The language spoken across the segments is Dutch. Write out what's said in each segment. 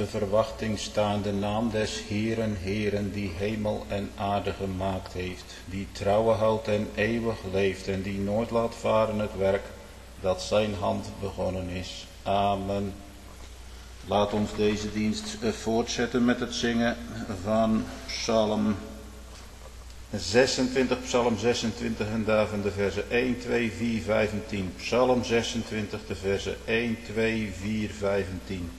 verwachting staan de naam des Heeren, Heeren, die hemel en aarde gemaakt heeft, die trouwe houdt en eeuwig leeft en die nooit laat varen het werk dat zijn hand begonnen is. Amen. Laat ons deze dienst voortzetten met het zingen van Psalm 26 en daarvan de versen 1, 2, 4, 5 en 10. Psalm 26, de versen 1, 2, 4, 5 en 10.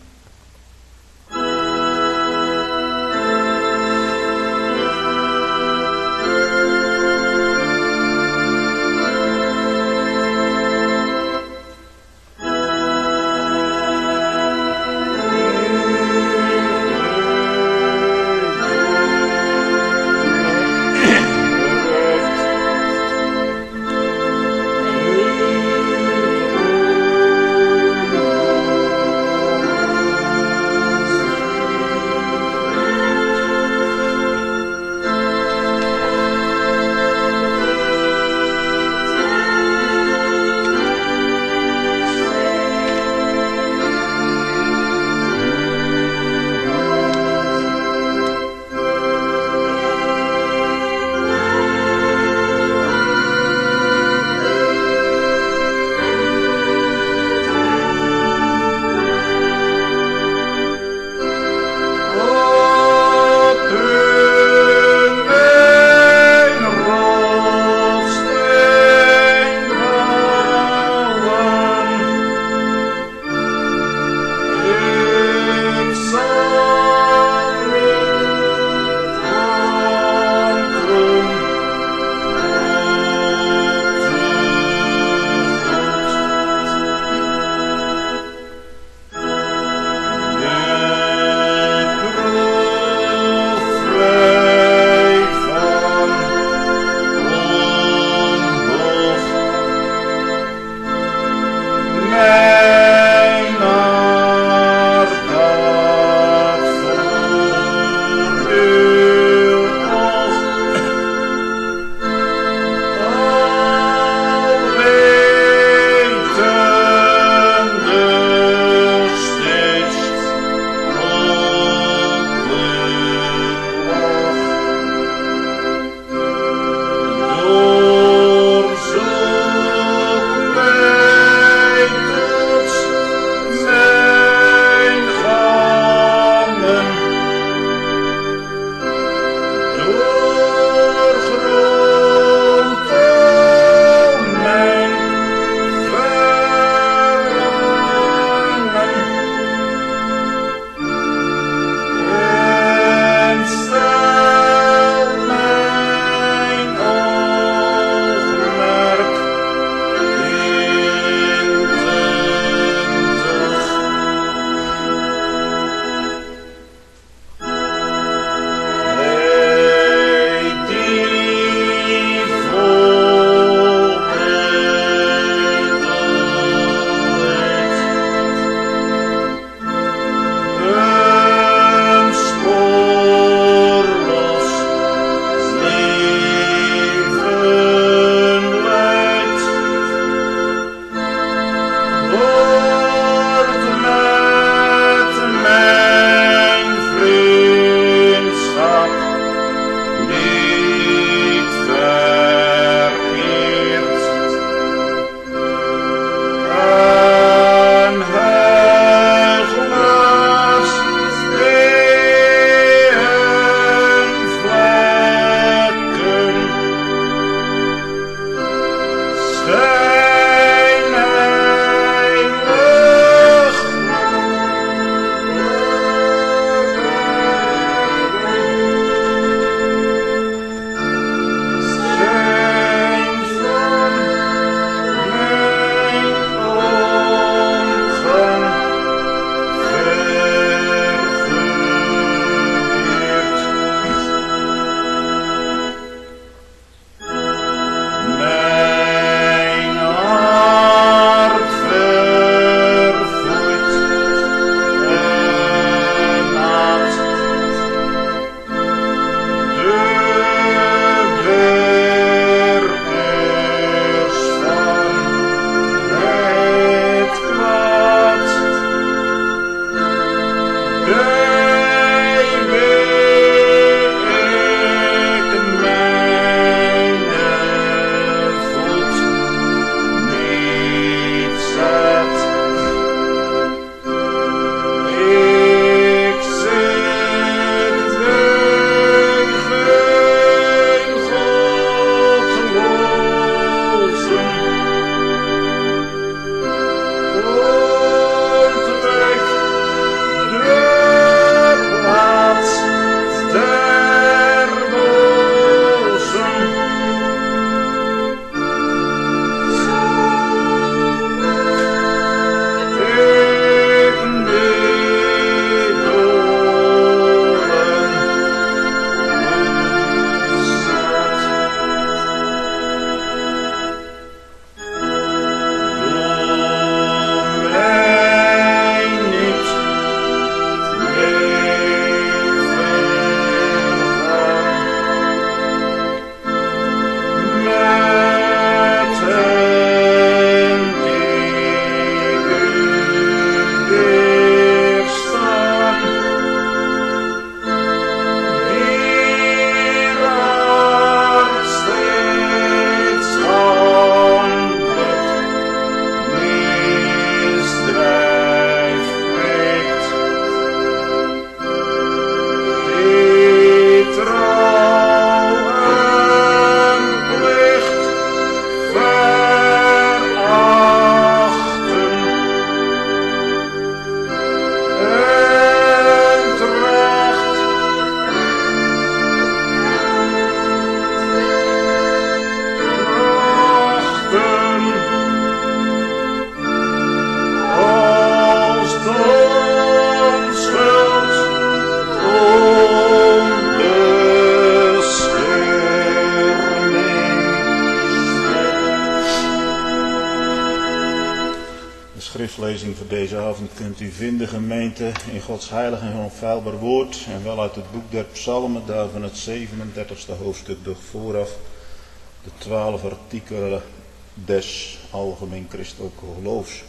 voor deze avond kunt u vinden, gemeente, in Gods heilig en onfeilbaar woord. En wel uit het boek der Psalmen, daarvan het 37e hoofdstuk, doch vooraf de 12 artikelen des algemeen christelijke geloofs.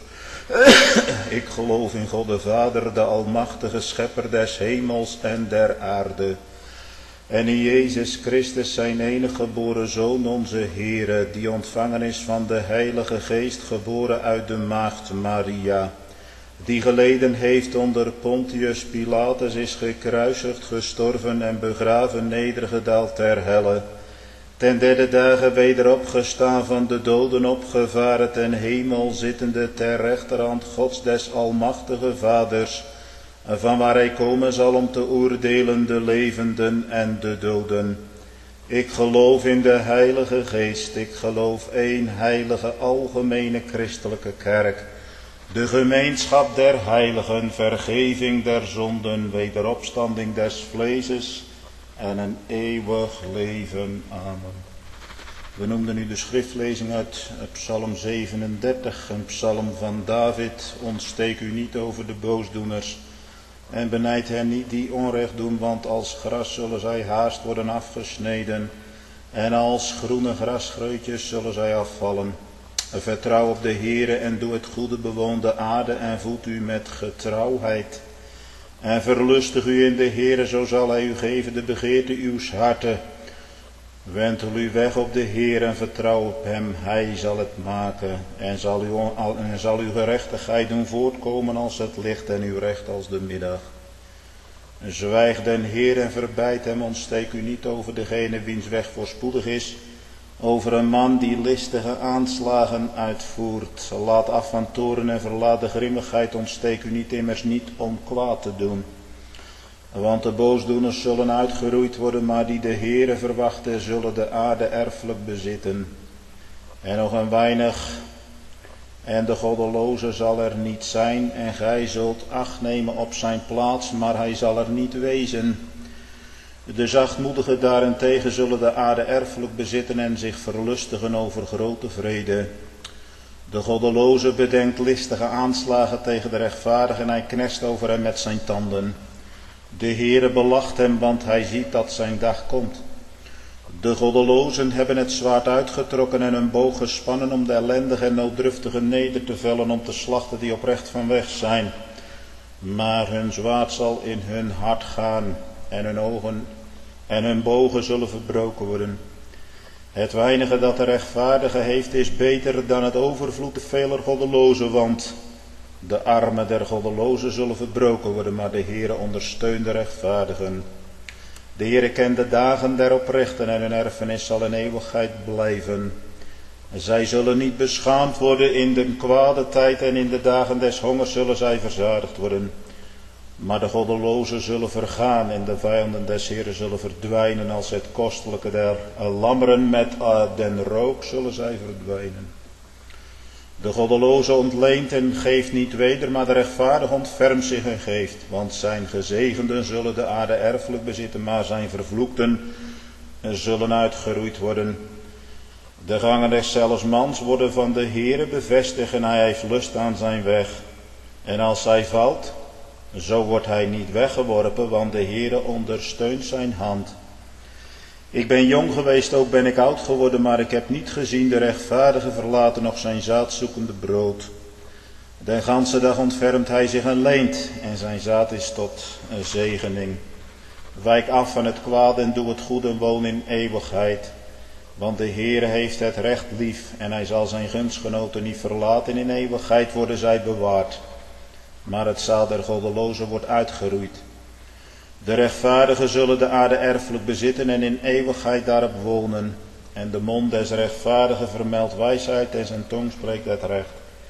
Ik geloof in God de Vader, de almachtige schepper des hemels en der aarde. En in Jezus Christus zijn enige geboren Zoon, onze Heere, die ontvangen is van de Heilige Geest, geboren uit de maagd Maria. Die geleden heeft onder Pontius Pilatus, is gekruisigd, gestorven en begraven, nedergedaald ter helle. Ten derde dagen weder opgestaan van de doden, opgevaren ten hemel, zittende ter rechterhand Gods des almachtige Vaders, van waar hij komen zal om te oordelen de levenden en de doden. Ik geloof in de Heilige Geest, ik geloof één heilige algemene christelijke kerk, de gemeenschap der heiligen, vergeving der zonden, wederopstanding des vleeses en een eeuwig leven. Amen. We noemden nu de schriftlezing uit Psalm 37, een psalm van David. Ontsteek u niet over de boosdoeners en benijd hen niet die onrecht doen, want als gras zullen zij haast worden afgesneden en als groene grasscheutjes zullen zij afvallen. Vertrouw op de Heere en doe het goede, bewoon de aarde en voed u met getrouwheid. En verlustig u in de Heere, zo zal hij u geven de begeerte uws harten. Wentel u weg op de Heer en vertrouw op hem, hij zal het maken en zal uw gerechtigheid doen voortkomen als het licht en uw recht als de middag. Zwijg den Heer en verbijd hem, ontsteek u niet over degene wiens weg voorspoedig is, over een man die listige aanslagen uitvoert. Laat af van toorn en verlaat de grimmigheid, ontsteek u niet immers niet om kwaad te doen. Want de boosdoeners zullen uitgeroeid worden, maar die de Heere verwachten zullen de aarde erfelijk bezitten. En nog een weinig, en de goddeloze zal er niet zijn, en gij zult acht nemen op zijn plaats, maar hij zal er niet wezen. De zachtmoedigen daarentegen zullen de aarde erfelijk bezitten en zich verlustigen over grote vrede. De goddeloze bedenkt listige aanslagen tegen de rechtvaardigen en hij knest over hem met zijn tanden. De Heere belacht hem, want hij ziet dat zijn dag komt. De goddelozen hebben het zwaard uitgetrokken en hun boog gespannen om de ellendigen en nooddruftigen neder te vellen, om te slachten die oprecht van weg zijn. Maar hun zwaard zal in hun hart gaan en hun ogen en hun bogen zullen verbroken worden. Het weinige dat de rechtvaardige heeft is beter dan het overvloed veler goddelozen, want de armen der goddelozen zullen verbroken worden, maar de Heere ondersteunt de rechtvaardigen. De Heere kent de dagen der oprechten en hun erfenis zal in eeuwigheid blijven. Zij zullen niet beschaamd worden in de kwade tijd en in de dagen des hongers zullen zij verzadigd worden. Maar de goddelozen zullen vergaan en de vijanden des Heeren zullen verdwijnen als het kostelijke der lammeren met den rook zullen zij verdwijnen. De goddeloze ontleent en geeft niet weder, maar de rechtvaardige ontfermt zich en geeft. Want zijn gezegenden zullen de aarde erfelijk bezitten, maar zijn vervloekten zullen uitgeroeid worden. De gangen des zelfsmans worden van de Heere bevestigd en hij heeft lust aan zijn weg. En als hij valt, zo wordt hij niet weggeworpen, want de Heere ondersteunt zijn hand. Ik ben jong geweest, ook ben ik oud geworden, maar ik heb niet gezien de rechtvaardige verlaten nog zijn zaadzoekende brood. Den ganse dag ontfermt hij zich en leent, en zijn zaad is tot een zegening. Wijk af van het kwaad en doe het goed en woon in eeuwigheid. Want de Heere heeft het recht lief, en hij zal zijn gunstgenoten niet verlaten. In eeuwigheid worden zij bewaard. Maar het zaad der goddelozen wordt uitgeroeid. De rechtvaardigen zullen de aarde erfelijk bezitten en in eeuwigheid daarop wonen. En de mond des rechtvaardigen vermeldt wijsheid en zijn tong spreekt het recht.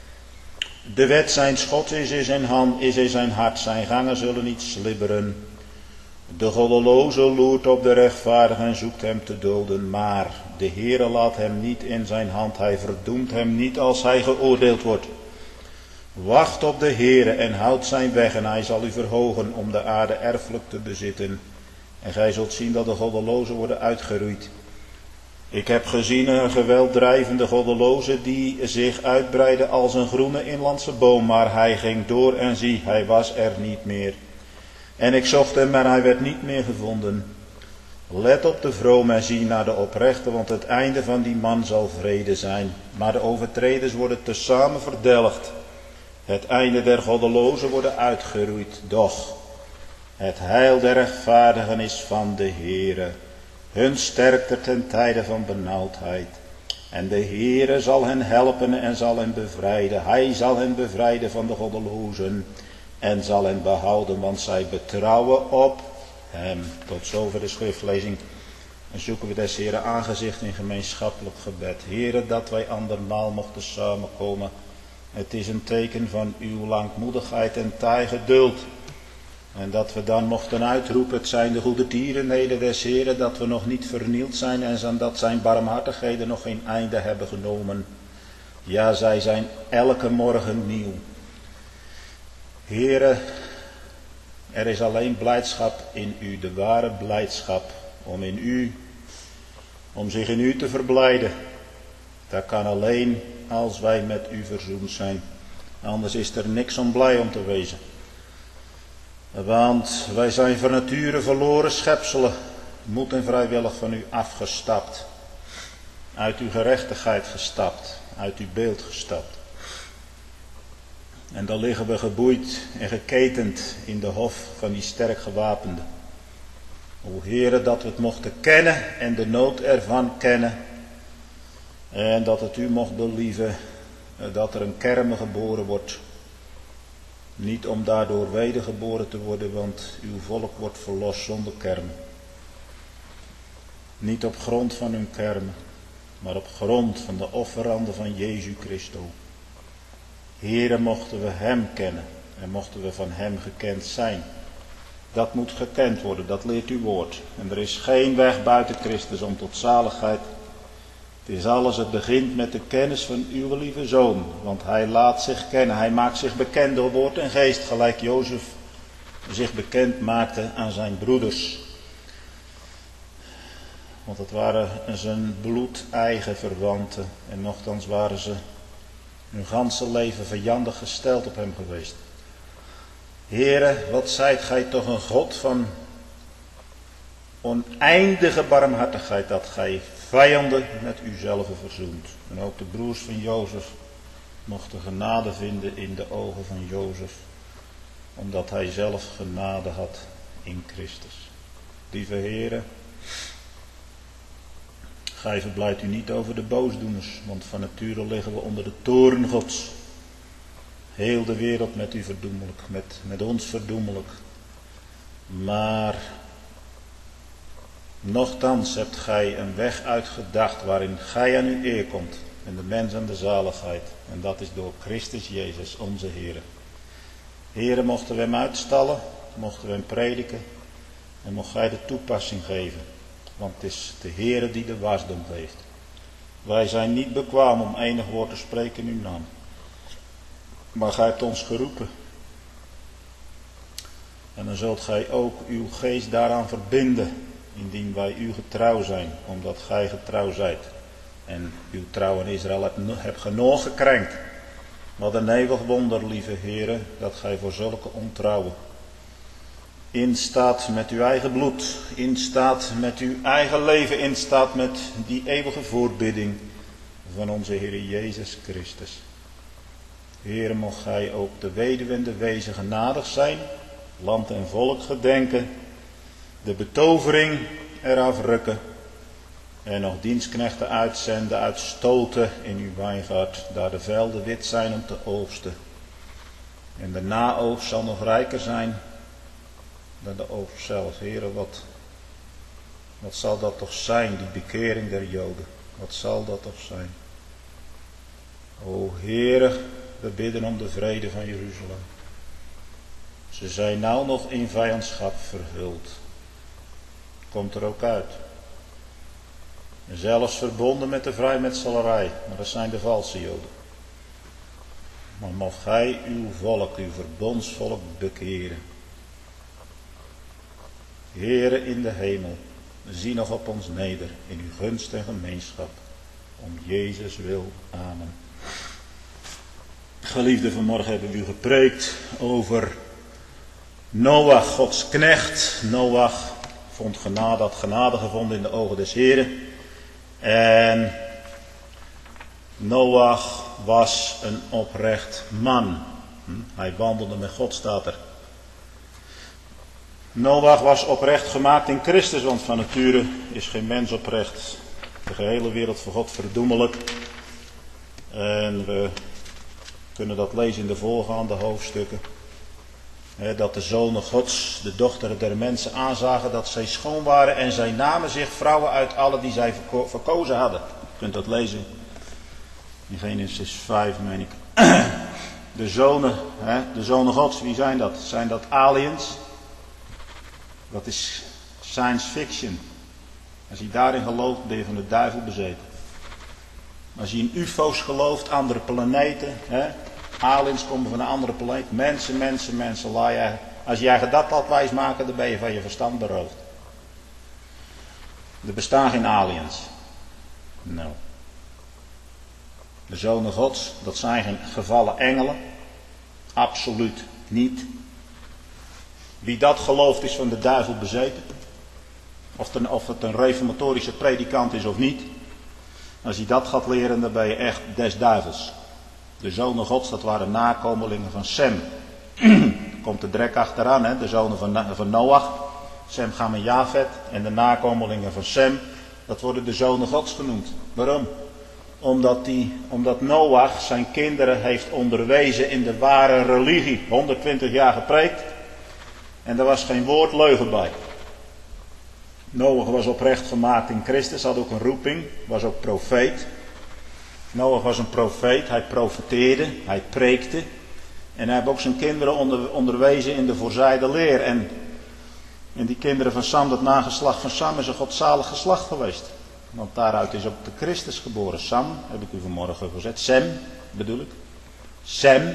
De wet zijn schots is in zijn hart, zijn gangen zullen niet slibberen. De goddeloze loert op de rechtvaardige en zoekt hem te doden, maar de Heere laat hem niet in zijn hand, hij verdoemt hem niet als hij geoordeeld wordt. Wacht op de Heere en houd zijn weg en hij zal u verhogen om de aarde erfelijk te bezitten. En gij zult zien dat de goddelozen worden uitgeroeid. Ik heb gezien een gewelddrijvende goddeloze die zich uitbreidde als een groene inlandse boom, maar hij ging door en zie, hij was er niet meer. En ik zocht hem, maar hij werd niet meer gevonden. Let op de vrome en zie naar de oprechte, want het einde van die man zal vrede zijn. Maar de overtreders worden tezamen verdelgd. Het einde der goddelozen worden uitgeroeid. Doch het heil der rechtvaardigen is van de Heere. Hun sterkte ten tijde van benauwdheid. En de Heere zal hen helpen en zal hen bevrijden. Hij zal hen bevrijden van de goddelozen en zal hen behouden, want zij betrouwen op hem. Tot zover de schriftlezing. En zoeken we des Heere aangezicht in gemeenschappelijk gebed. Heere, dat wij andermaal mochten samenkomen. Het is een teken van uw langmoedigheid en taai geduld. En dat we dan mochten uitroepen, het zijn de goede tierenheden des Heeren, dat we nog niet vernield zijn en dat zijn barmhartigheden nog geen einde hebben genomen. Ja, zij zijn elke morgen nieuw. Heere, er is alleen blijdschap in u, de ware blijdschap, om zich in u te verblijden. Dat kan alleen als wij met u verzoend zijn. Anders is er niks om blij om te wezen. Want wij zijn van nature verloren schepselen, moed en vrijwillig van u afgestapt. Uit uw gerechtigheid gestapt, uit uw beeld gestapt. En dan liggen we geboeid en geketend in de hof van die sterk gewapende. O Heere, dat we het mochten kennen en de nood ervan kennen. En dat het u mocht believen dat er een kerme geboren wordt. Niet om daardoor wedergeboren te worden, want uw volk wordt verlost zonder kermen. Niet op grond van hun kermen, maar op grond van de offeranden van Jezus Christus. Heere, mochten we hem kennen en mochten we van hem gekend zijn. Dat moet gekend worden, dat leert uw woord. En er is geen weg buiten Christus om tot zaligheid. Het is alles, het begint met de kennis van uw lieve Zoon. Want hij laat zich kennen, hij maakt zich bekend door woord en geest. Gelijk Jozef zich bekend maakte aan zijn broeders. Want het waren zijn bloedeigen verwanten. En nochtans waren ze hun ganse leven vijandig gesteld op hem geweest. Heere, wat zijt gij toch een God van oneindige barmhartigheid, dat gij vijanden met uzelf verzoent. En ook de broers van Jozef mochten genade vinden in de ogen van Jozef, omdat hij zelf genade had in Christus. Lieve Heere, gij verblijdt u niet over de boosdoeners, want van nature liggen we onder de toorn Gods. Heel de wereld met u verdoemelijk, met ons verdoemelijk. Maar nochtans hebt gij een weg uitgedacht waarin gij aan uw eer komt en de mens aan de zaligheid. En dat is door Christus Jezus, onze Heere. Heere, mochten we hem uitstallen, mochten we hem prediken en mocht gij de toepassing geven. Want het is de Heere die de wasdom heeft. Wij zijn niet bekwaam om enig woord te spreken in uw naam. Maar gij hebt ons geroepen. En dan zult gij ook uw geest daaraan verbinden, indien wij u getrouw zijn, omdat gij getrouw zijt. En uw trouw in Israël hebt genoeg gekrenkt. Wat een eeuwig wonder, lieve Heere, dat gij voor zulke ontrouwen instaat met uw eigen bloed, instaat met uw eigen leven, instaat met die eeuwige voorbidding van onze Heer Jezus Christus. Heere, mocht gij ook de weduwe en de wezen genadig zijn, land en volk gedenken, de betovering eraf rukken en nog dienstknechten uitzenden, uitstoten in uw wijngaard, daar de velden wit zijn om te oogsten. En de naoogst zal nog rijker zijn dan de oogst zelf. Heere, wat zal dat toch zijn, die bekering der Joden? Wat zal dat toch zijn? O Heere, we bidden om de vrede van Jeruzalem. Ze zijn nou nog in vijandschap verhuld. Komt er ook uit. En zelfs verbonden met de vrijmetselarij, maar dat zijn de valse Joden. Maar mocht gij uw volk, uw verbondsvolk bekeren. Heere in de hemel, zie nog op ons neder in uw gunst en gemeenschap. Om Jezus wil. Amen. Geliefden, vanmorgen hebben we u gepreekt over Noach, Gods knecht. Noach vond genade, had genade gevonden in de ogen des Heren. En Noach was een oprecht man. Hij wandelde met God, staat er. Noach was oprecht gemaakt in Christus, want van nature is geen mens oprecht. De gehele wereld voor God verdoemelijk. En we kunnen dat lezen in de voorgaande hoofdstukken. Dat de zonen Gods, de dochteren der mensen aanzagen dat zij schoon waren. En zij namen zich vrouwen uit alle die zij verkozen hadden. Je kunt dat lezen in Genesis 5, meen ik. De zonen Gods, wie zijn dat? Zijn dat aliens? Dat is science fiction. Als je daarin gelooft, ben je van de duivel bezeten. Als je in ufo's gelooft, andere planeten, aliens komen van een andere planeet, mensen, als jij dat laat wijsmaken, dan ben je van je verstand beroofd. Er bestaan geen aliens. Nou. De zonen Gods, dat zijn geen gevallen engelen. Absoluut niet. Wie dat gelooft is van de duivel bezeten. Of het een reformatorische predikant is of niet. Als hij dat gaat leren, dan ben je echt des duivels. De zonen Gods, dat waren nakomelingen van Sem. Komt de drek achteraan, de zonen van Noach. Sem, Cham en Jafet. En de nakomelingen van Sem, dat worden de zonen Gods genoemd. Waarom? Omdat Noach zijn kinderen heeft onderwezen in de ware religie. 120 jaar gepreekt. En er was geen woord leugen bij. Noach was oprecht gemaakt in Christus, had ook een roeping, was ook profeet. Noach was een profeet, hij profeteerde, hij preekte. En hij heeft ook zijn kinderen onderwezen in de voorzijde leer. En die kinderen van Sam, dat nageslacht van Sam, is een godzalig geslacht geweest. Want daaruit is ook de Christus geboren. Sam, heb ik u vanmorgen gezet. Sem, bedoel ik. Sem,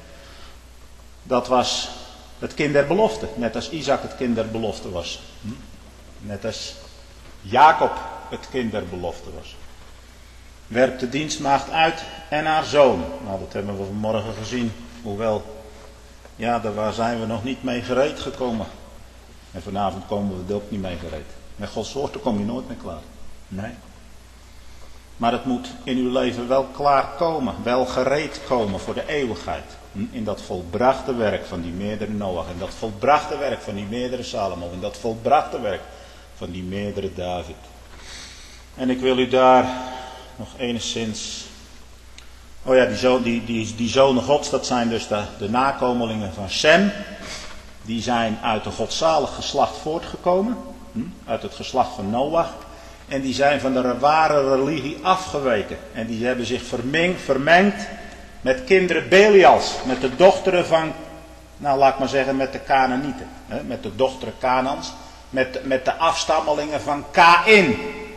dat was het kind der belofte. Net als Isaac het kind der belofte was. Net als Jacob het kind der belofte was. Werpt de dienstmaagd uit en haar zoon. Nou, dat hebben we vanmorgen gezien. Hoewel, ja, daar zijn we nog niet mee gereed gekomen. En vanavond komen we er ook niet mee gereed. Met Gods woord kom je nooit meer klaar. Nee. Maar het moet in uw leven wel klaar komen. Wel gereed komen voor de eeuwigheid. In dat volbrachte werk van die meerdere Noach. In dat volbrachte werk van die meerdere Salomo. In dat volbrachte werk van die meerdere David. En ik wil u daar nog enigszins... Oh ja, die zonen Gods, dat zijn dus de nakomelingen van Sem. Die zijn uit een godzalig geslacht voortgekomen. Uit het geslacht van Noach. En die zijn van de ware religie afgeweken. En die hebben zich vermengd met kinderen Belials. Met de dochteren van, nou laat ik maar zeggen, met de Kanaanieten. Met de dochteren Kanans. Met de afstammelingen van Kaïn.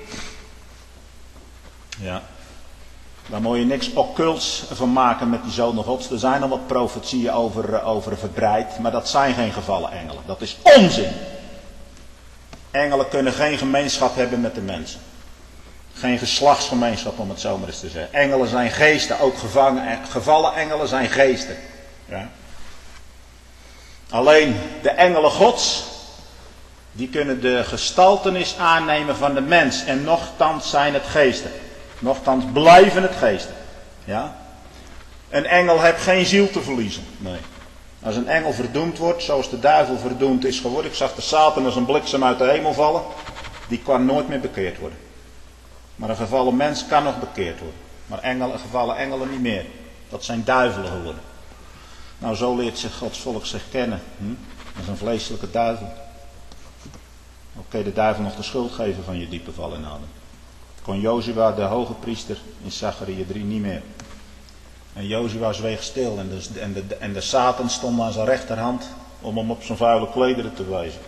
Ja. Daar moet je niks occults van maken met die zonen Gods. Er zijn al wat profetieën over verbreid. Maar dat zijn geen gevallen engelen. Dat is onzin. Engelen kunnen geen gemeenschap hebben met de mensen. Geen geslachtsgemeenschap, om het zo maar eens te zeggen. Engelen zijn geesten. Ook gevallen engelen zijn geesten. Ja. Alleen de engelen Gods, die kunnen de gestaltenis aannemen van de mens. En nochtans zijn het geesten. Nochtans blijven het geesten. Ja? Een engel heeft geen ziel te verliezen. Nee. Als een engel verdoemd wordt, zoals de duivel verdoemd is geworden. Ik zag de Satan als een bliksem uit de hemel vallen. Die kan nooit meer bekeerd worden. Maar een gevallen mens kan nog bekeerd worden. Maar gevallen engelen niet meer. Dat zijn duivelen geworden. Nou, zo leert zich Gods volk zich kennen. Dat is een vleeselijke duivel. Oké, de duivel nog de schuld geven van je diepe val in adem. Kon Jozua, de hoge priester, in Zachariah 3 niet meer. En Jozua zweeg stil en de Satan stond aan zijn rechterhand om hem op zijn vuile klederen te wijzen.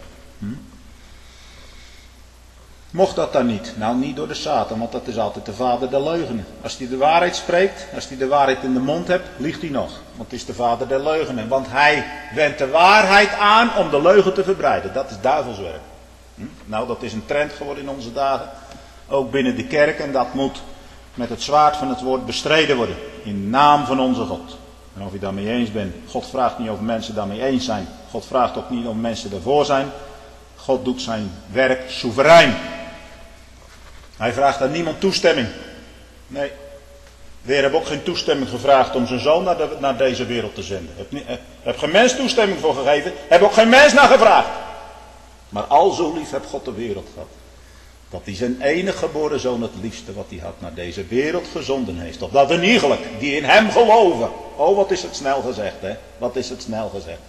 Mocht dat dan niet? Nou, niet door de Satan, want dat is altijd de vader der leugenen. Als hij de waarheid spreekt, als hij de waarheid in de mond hebt, liegt hij nog. Want het is de vader der leugenen. Want hij wendt de waarheid aan om de leugen te verbreiden. Dat is duivelswerk. Nou, dat is een trend geworden in onze dagen. Ook binnen de kerk. En dat moet met het zwaard van het woord bestreden worden. In naam van onze God. En of je daarmee eens bent. God vraagt niet of mensen daarmee eens zijn. God vraagt ook niet of mensen ervoor zijn. God doet zijn werk soeverein. Hij vraagt aan niemand toestemming. Nee. De Heer heeft ook geen toestemming gevraagd om zijn zoon naar deze wereld te zenden. Heb geen mens toestemming voor gegeven. Heb ook geen mens naar gevraagd. Maar al zo lief heeft God de wereld gehad. Dat hij zijn enige geboren zoon het liefste wat hij had naar deze wereld gezonden heeft. Opdat een iegelijk die in hem geloven. Oh, wat is het snel gezegd, hè. Wat is het snel gezegd.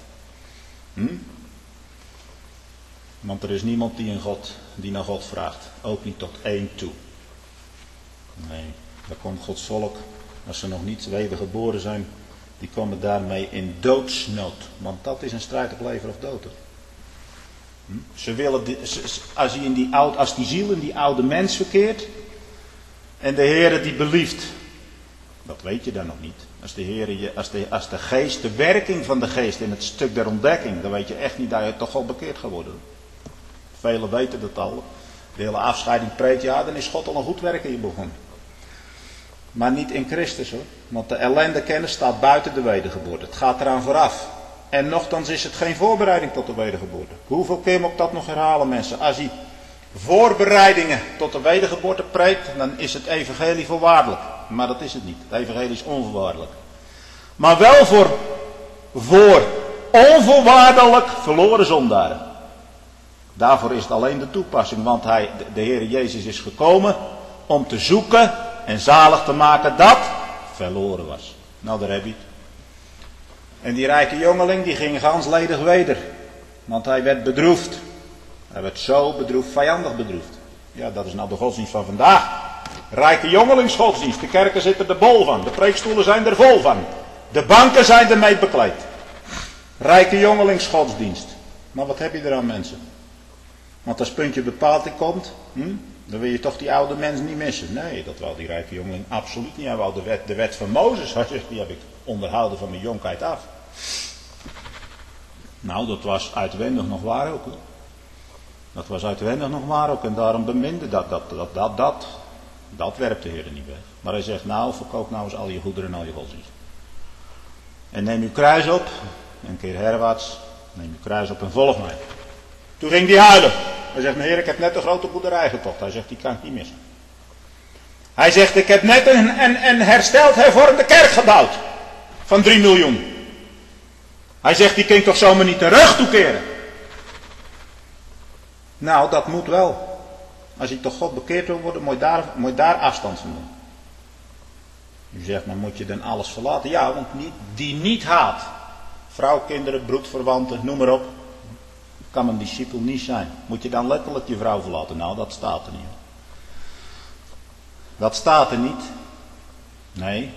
Want er is niemand die naar God vraagt. Ook niet tot één toe. Nee, daar komt Gods volk. Als ze nog niet wedergeboren zijn. Die komen daarmee in doodsnood. Want dat is een strijd op leven of dood. Ze willen, als die ziel in die oude mens verkeert. En de Heere die belieft. Dat weet je dan nog niet. Als de geest, de werking van de geest in het stuk der ontdekking. Dan weet je echt niet dat je toch al bekeerd geworden. Velen weten dat al. De hele afscheiding preekt. Ja, dan is God al een goed werk in je begonnen. Maar niet in Christus hoor. Want de ellende kennis staat buiten de wedergeboorte. Het gaat eraan vooraf. En nochtans is het geen voorbereiding tot de wedergeboorte. Hoeveel keer moet ik dat nog herhalen mensen? Als hij voorbereidingen tot de wedergeboorte preekt, dan is het evangelie voorwaardelijk. Maar dat is het niet. Het evangelie is onvoorwaardelijk. Maar wel voor onvoorwaardelijk verloren zondaren. Daarvoor is het alleen de toepassing. Want de Heer Jezus is gekomen om te zoeken en zalig te maken dat verloren was. Nou, daar heb je het. En die rijke jongeling die ging gansledig weder. Want hij werd bedroefd. Hij werd zo bedroefd, vijandig bedroefd. Ja, dat is nou de godsdienst van vandaag. Rijke jongelingsgodsdienst. De kerken zitten er bol van. De preekstoelen zijn er vol van. De banken zijn ermee bekleed. Rijke jongelingsgodsdienst. Maar wat heb je eraan mensen? Want als puntje bepaald komt, dan wil je toch die oude mens niet missen. Nee, dat wou die rijke jongeling absoluut niet. Hij wou de wet van Mozes. Hij zegt, die heb ik onderhouden van mijn jonkheid af. Nou, dat was uitwendig nog waar ook. Hoor. Dat was uitwendig nog waar ook. En daarom beminde dat werpt de Heer niet weg. Maar hij zegt, nou, verkoop nou eens al je goederen en al je godsdienst. En neem uw kruis op. En keer herwaarts. Neem uw kruis op en volg mij. Toen ging hij huilen. Hij zegt, Heer, ik heb net een grote boerderij gekocht. Hij zegt, die kan ik niet missen. Hij zegt, ik heb net een hersteld hervormde kerk gebouwd. Van 3 miljoen. Hij zegt, die kan ik toch zomaar niet terug toekeren. Nou, dat moet wel. Als je toch God bekeerd wil worden, moet je daar afstand van doen. U zegt, maar moet je dan alles verlaten? Ja, want die niet haat. Vrouw, kinderen, bloedverwanten, noem maar op. Kan een discipel niet zijn. Moet je dan letterlijk je vrouw verlaten? Nou, dat staat er niet. Dat staat er niet. Nee.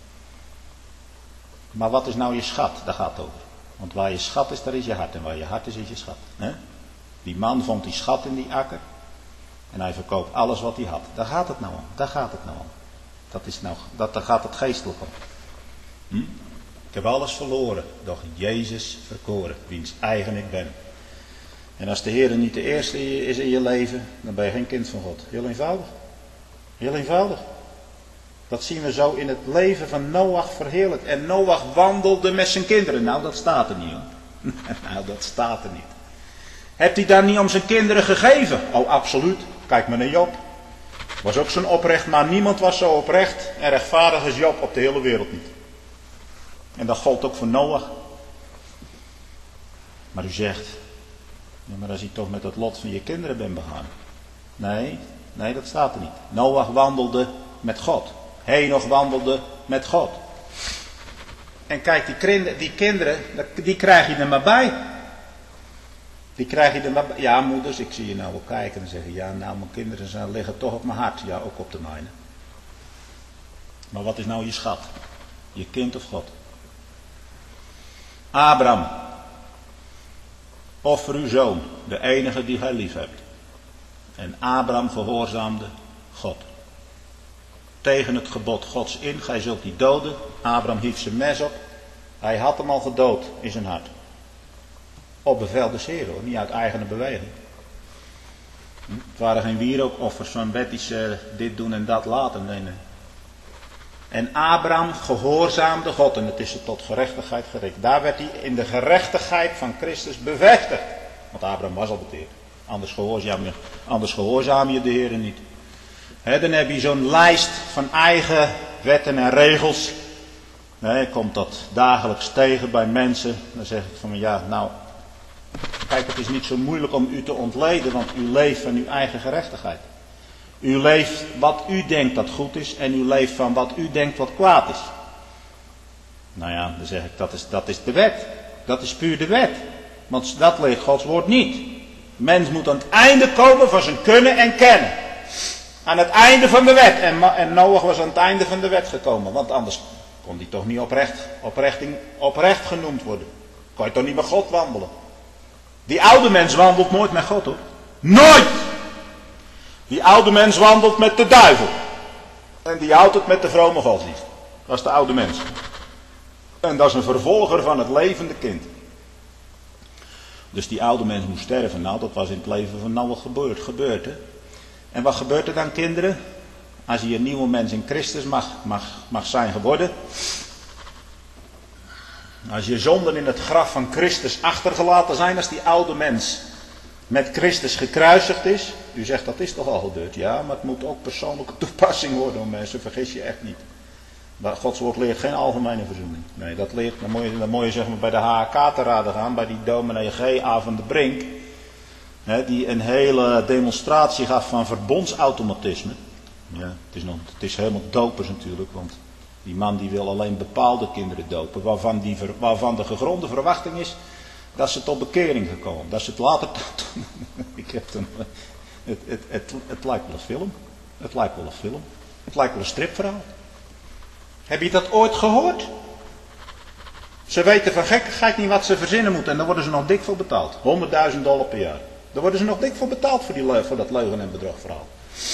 Maar wat is nou je schat? Daar gaat het over. Want waar je schat is, daar is je hart. En waar je hart is, is je schat. Die man vond die schat in die akker. En hij verkoopt alles wat hij had. Daar gaat het nou om. Daar gaat het nou om. Daar gaat het geestelijk om. Ik heb alles verloren. Doch Jezus verkoren. Wiens eigen ik ben. En als de Heer niet de eerste is in je leven, dan ben je geen kind van God. Heel eenvoudig. Heel eenvoudig. Dat zien we zo in het leven van Noach verheerlijkt. En Noach wandelde met zijn kinderen. Nou, dat staat er niet hoor. Nou, dat staat er niet. Hebt hij daar niet om zijn kinderen gegeven? Oh, absoluut. Kijk maar naar Job. Was ook zo'n oprecht, maar niemand was zo oprecht en rechtvaardig als Job op de hele wereld niet. En dat gold ook voor Noach. Maar u zegt, ja, maar als je toch met het lot van je kinderen bent begaan. Nee, dat staat er niet. Noach wandelde met God. Henoch wandelde met God. En kijk, die kinderen, die krijg je er maar bij. Die krijg je er maar bij. Ja, moeders, ik zie je nou wel kijken en zeggen, ja, nou, mijn kinderen liggen toch op mijn hart. Ja, ook op de mijne. Maar wat is nou je schat? Je kind of God? Abraham. Offer uw zoon, de enige die gij lief hebt. En Abraham gehoorzaamde God. Tegen het gebod Gods in, gij zult niet doden. Abraham hief zijn mes op. Hij had hem al gedood in zijn hart. Op bevel des Heeren hoor, niet uit eigene beweging. Het waren geen wierookoffers van wettisch dit doen en dat laten. Nee. En Abraham gehoorzaamde God en het is er tot gerechtigheid gerekend. Daar werd hij in de gerechtigheid van Christus bevestigd. Want Abraham was al bekeerd. Anders gehoorzaam je de Heer niet. Dan heb je zo'n lijst van eigen wetten en regels. Je komt dat dagelijks tegen bij mensen. Dan zeg ik van ja, nou, kijk, het is niet zo moeilijk om u te ontleden, want u leeft van uw eigen gerechtigheid. U leeft wat u denkt dat goed is en u leeft van wat u denkt wat kwaad is. Nou ja, dan zeg ik, dat is de wet. Dat is puur de wet. Want dat leert Gods woord niet. Mens moet aan het einde komen van zijn kunnen en kennen. Aan het einde van de wet. En Noach was aan het einde van de wet gekomen. Want anders kon hij toch niet oprecht genoemd worden. Kon je toch niet met God wandelen. Die oude mens wandelt nooit met God, hoor. Nooit! Die oude mens wandelt met de duivel. En die houdt het met de vrome godsdienst. Dat is de oude mens. En dat is een vervolger van het levende kind. Dus die oude mens moest sterven. Nou, dat was in het leven van Noach gebeurd. Hè? En wat gebeurt er dan, kinderen? Als je een nieuwe mens in Christus mag zijn geworden. Als je zonden in het graf van Christus achtergelaten zijn, als die oude mens met Christus gekruisigd is. U zegt dat is toch al gebeurd? Ja, maar het moet ook persoonlijke toepassing worden, mensen. Vergis je echt niet. Maar Gods woord leert geen algemene verzoening. Nee, dat leert, dan moet je zeg maar bij de HK te raden gaan, bij die dominee G. A. van de Brink. Die een hele demonstratie gaf van verbondsautomatisme. Ja, het is helemaal dopers natuurlijk, want die man die wil alleen bepaalde kinderen dopen, waarvan de gegronde verwachting is dat ze tot bekering gekomen. Dat ze het later het lijkt wel een film. Het lijkt wel een film. Het lijkt wel een stripverhaal. Heb je dat ooit gehoord? Ze weten van gekkigheid niet wat ze verzinnen moeten en daar worden ze nog dik voor betaald. $100.000 per jaar. Daar worden ze nog dik voor betaald voor dat leugen- en bedrogverhaal.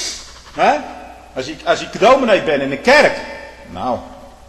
Als ik dominee ben in een kerk. Nou.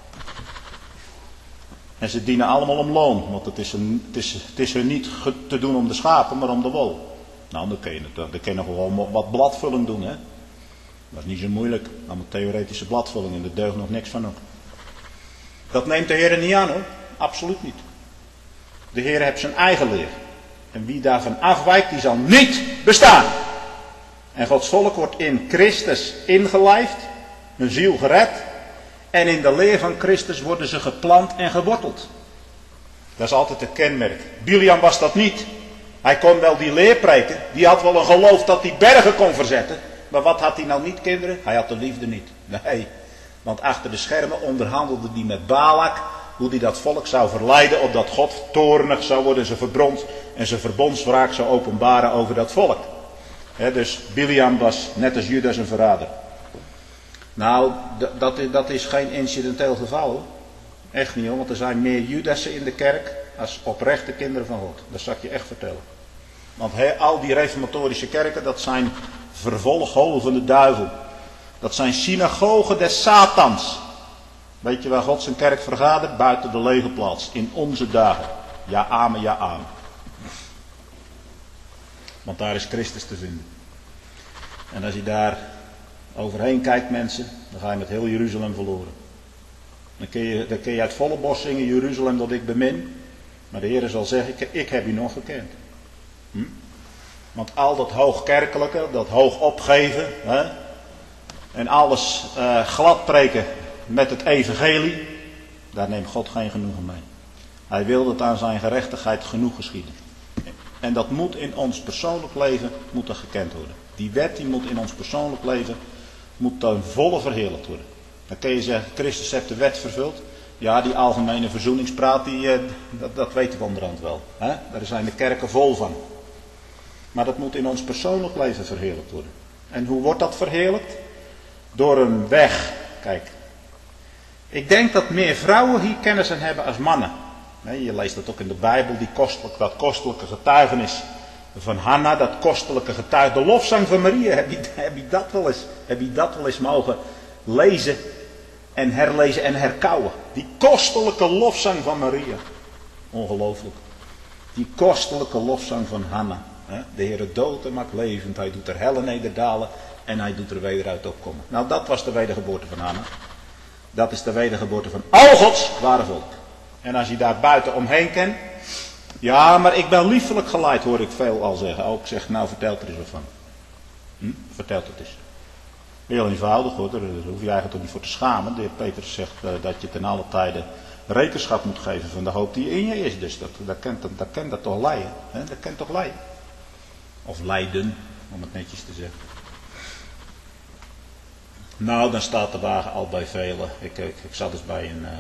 En ze dienen allemaal om loon. Want het is hun niet te doen om de schapen, maar om de wol. Nou, dan kun je nog wel wat bladvulling doen. Hè? Dat is niet zo moeilijk. Allemaal theoretische bladvulling en daar deugt nog niks van op. Dat neemt de Heer niet aan, hoor. Absoluut niet. De Heer heeft zijn eigen leer. En wie daarvan afwijkt, die zal niet bestaan. En Gods volk wordt in Christus ingelijfd, hun ziel gered. En in de leer van Christus worden ze geplant en geworteld. Dat is altijd het kenmerk. Biliam was dat niet. Hij kon wel die leer preken. Die had wel een geloof dat hij bergen kon verzetten. Maar wat had hij nou niet, kinderen? Hij had de liefde niet. Nee. Want achter de schermen onderhandelde hij met Balak. Hoe hij dat volk zou verleiden. Opdat God toornig zou worden. En zijn verbondswraak zou openbaren over dat volk. Dus Biliam was net als Judas een verrader. Nou, dat is geen incidenteel geval, hoor. Echt niet, hoor. Want er zijn meer Judassen in de kerk als oprechte kinderen van God. Dat zal ik je echt vertellen. Want al die reformatorische kerken, dat zijn vervolgholen van de duivel. Dat zijn synagogen des Satans. Weet je waar God zijn kerk vergadert? Buiten de lege plaats. In onze dagen. Ja, amen, ja, amen. Want daar is Christus te vinden. En als je daar overheen kijkt, mensen, dan ga je met heel Jeruzalem verloren. Dan kun je uit volle borst zingen, Jeruzalem dat ik bemin. Maar de Heer zal zeggen, ik heb u nog gekend. Want al dat hoogkerkelijke, dat hoog opgeven, en alles glad preken met het evangelie, daar neemt God geen genoegen mee. Hij wil dat aan zijn gerechtigheid genoeg geschieden. En dat moet in ons persoonlijk leven gekend worden. Die wet die moet in ons persoonlijk leven moet ten volle verheerlijkt worden. Dan kun je zeggen, Christus heeft de wet vervuld. Ja, die algemene verzoeningspraat, dat weten we onderhand wel. Daar zijn de kerken vol van. Maar dat moet in ons persoonlijk leven verheerlijkt worden. En hoe wordt dat verheerlijkt? Door een weg. Kijk, ik denk dat meer vrouwen hier kennis aan hebben als mannen. Je leest dat ook in de Bijbel, dat kostelijke getuigenis van Hanna, dat kostelijke getuigenis, de lofzang van Maria. Heb je dat wel eens mogen lezen en herlezen en herkauwen? Die kostelijke lofzang van Maria. Ongelooflijk. Die kostelijke lofzang van Hanna. De Heere doodt en maakt levend. Hij doet er helle nederdalen en hij doet er wederuit opkomen. Nou, dat was de wedergeboorte van Hanna. Dat is de wedergeboorte van al Gods ware volk. En als je daar buiten omheen kent. Ja, maar ik ben liefelijk geleid, hoor ik veel al zeggen. Ook zeg, nou vertel er eens wat van. Vertel het eens. Heel eenvoudig hoor, daar hoef je eigenlijk toch niet voor te schamen. De heer Petrus zegt dat je ten alle tijde rekenschap moet geven van de hoop die in je is. Dus dat kent dat toch leiden. Hè? Dat kent toch leiden. Of lijden, om het netjes te zeggen. Nou, dan staat de wagen al bij velen. Ik zat dus bij een...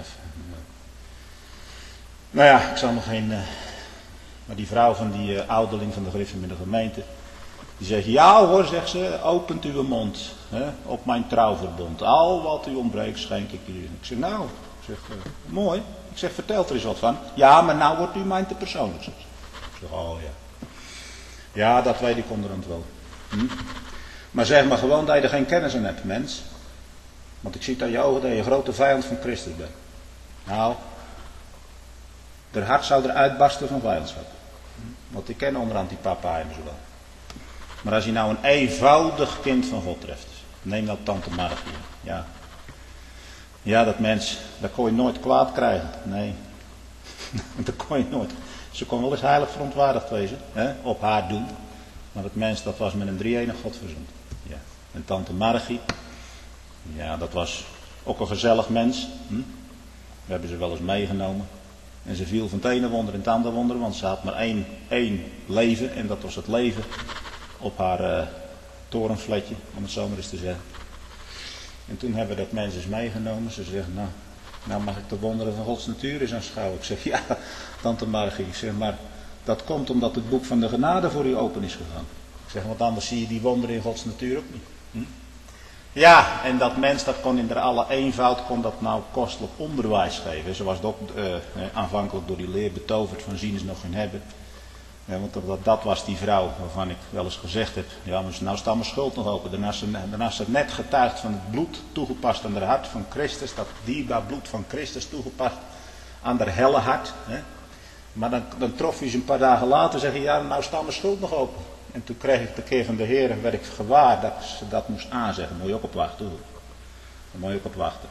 nou ja, ik zal nog geen... maar die vrouw van die ouderling van de gereformeerde gemeente... Die zegt, ja hoor, zegt ze, opent uw mond op mijn trouwverbond. Al wat u ontbreekt, schenk ik u. Ik zeg, nou, mooi. Ik zeg, vertel er eens wat van. Ja, maar nou wordt u mijn te persoonlijk. Ik zeg, oh ja. Ja, dat weet ik onderhand wel. Maar zeg maar gewoon dat je er geen kennis aan hebt, mens. Want ik zie het aan je ogen dat je een grote vijand van Christus bent. Nou, haar hart zou er uitbarsten van vijandschap. Want ik ken onderhand die papa en zo wel. Maar als je nou een eenvoudig kind van God treft. Neem nou tante Margie. Ja. Ja, dat mens. Dat kon je nooit kwaad krijgen. Nee. Dat kon je nooit. Ze kon wel eens heilig verontwaardigd wezen. Op haar doen. Maar dat mens dat was met een drie-enig God verzoend. Ja. En tante Margie. Ja, dat was ook een gezellig mens. We hebben ze wel eens meegenomen. En ze viel van het ene wonder in het andere wonder. Want ze had maar één leven. En dat was het leven op haar torenfletje, om het zo maar eens te zeggen. En toen hebben we dat mensen eens meegenomen. Ze zegt, nou mag ik de wonderen van Gods natuur eens aanschouwen. Ik zeg, ja, tante Margie. Ik zeg, maar dat komt omdat het boek van de genade voor u open is gegaan. Ik zeg, want anders zie je die wonderen in Gods natuur ook niet. Ja, en dat mens, dat kon in de alle eenvoud, kon dat nou kostelijk onderwijs geven. Ze was ook aanvankelijk door die leer betoverd van zien is nog geen hebben. Ja, want dat was die vrouw waarvan ik wel eens gezegd heb. Ja, maar nou staat mijn schuld nog open. Daarna is ze net getuigd van het bloed toegepast aan haar hart van Christus. Dat dierbaar bloed van Christus toegepast aan haar helle hart. Hè. Maar dan trof je ze een paar dagen later en zeg je, ja, nou staat mijn schuld nog open. En toen kreeg ik de keer van de Heer, werd ik gewaar dat ze dat moest aanzeggen. Daar moet je ook op wachten hoor. Daar moet je ook op wachten.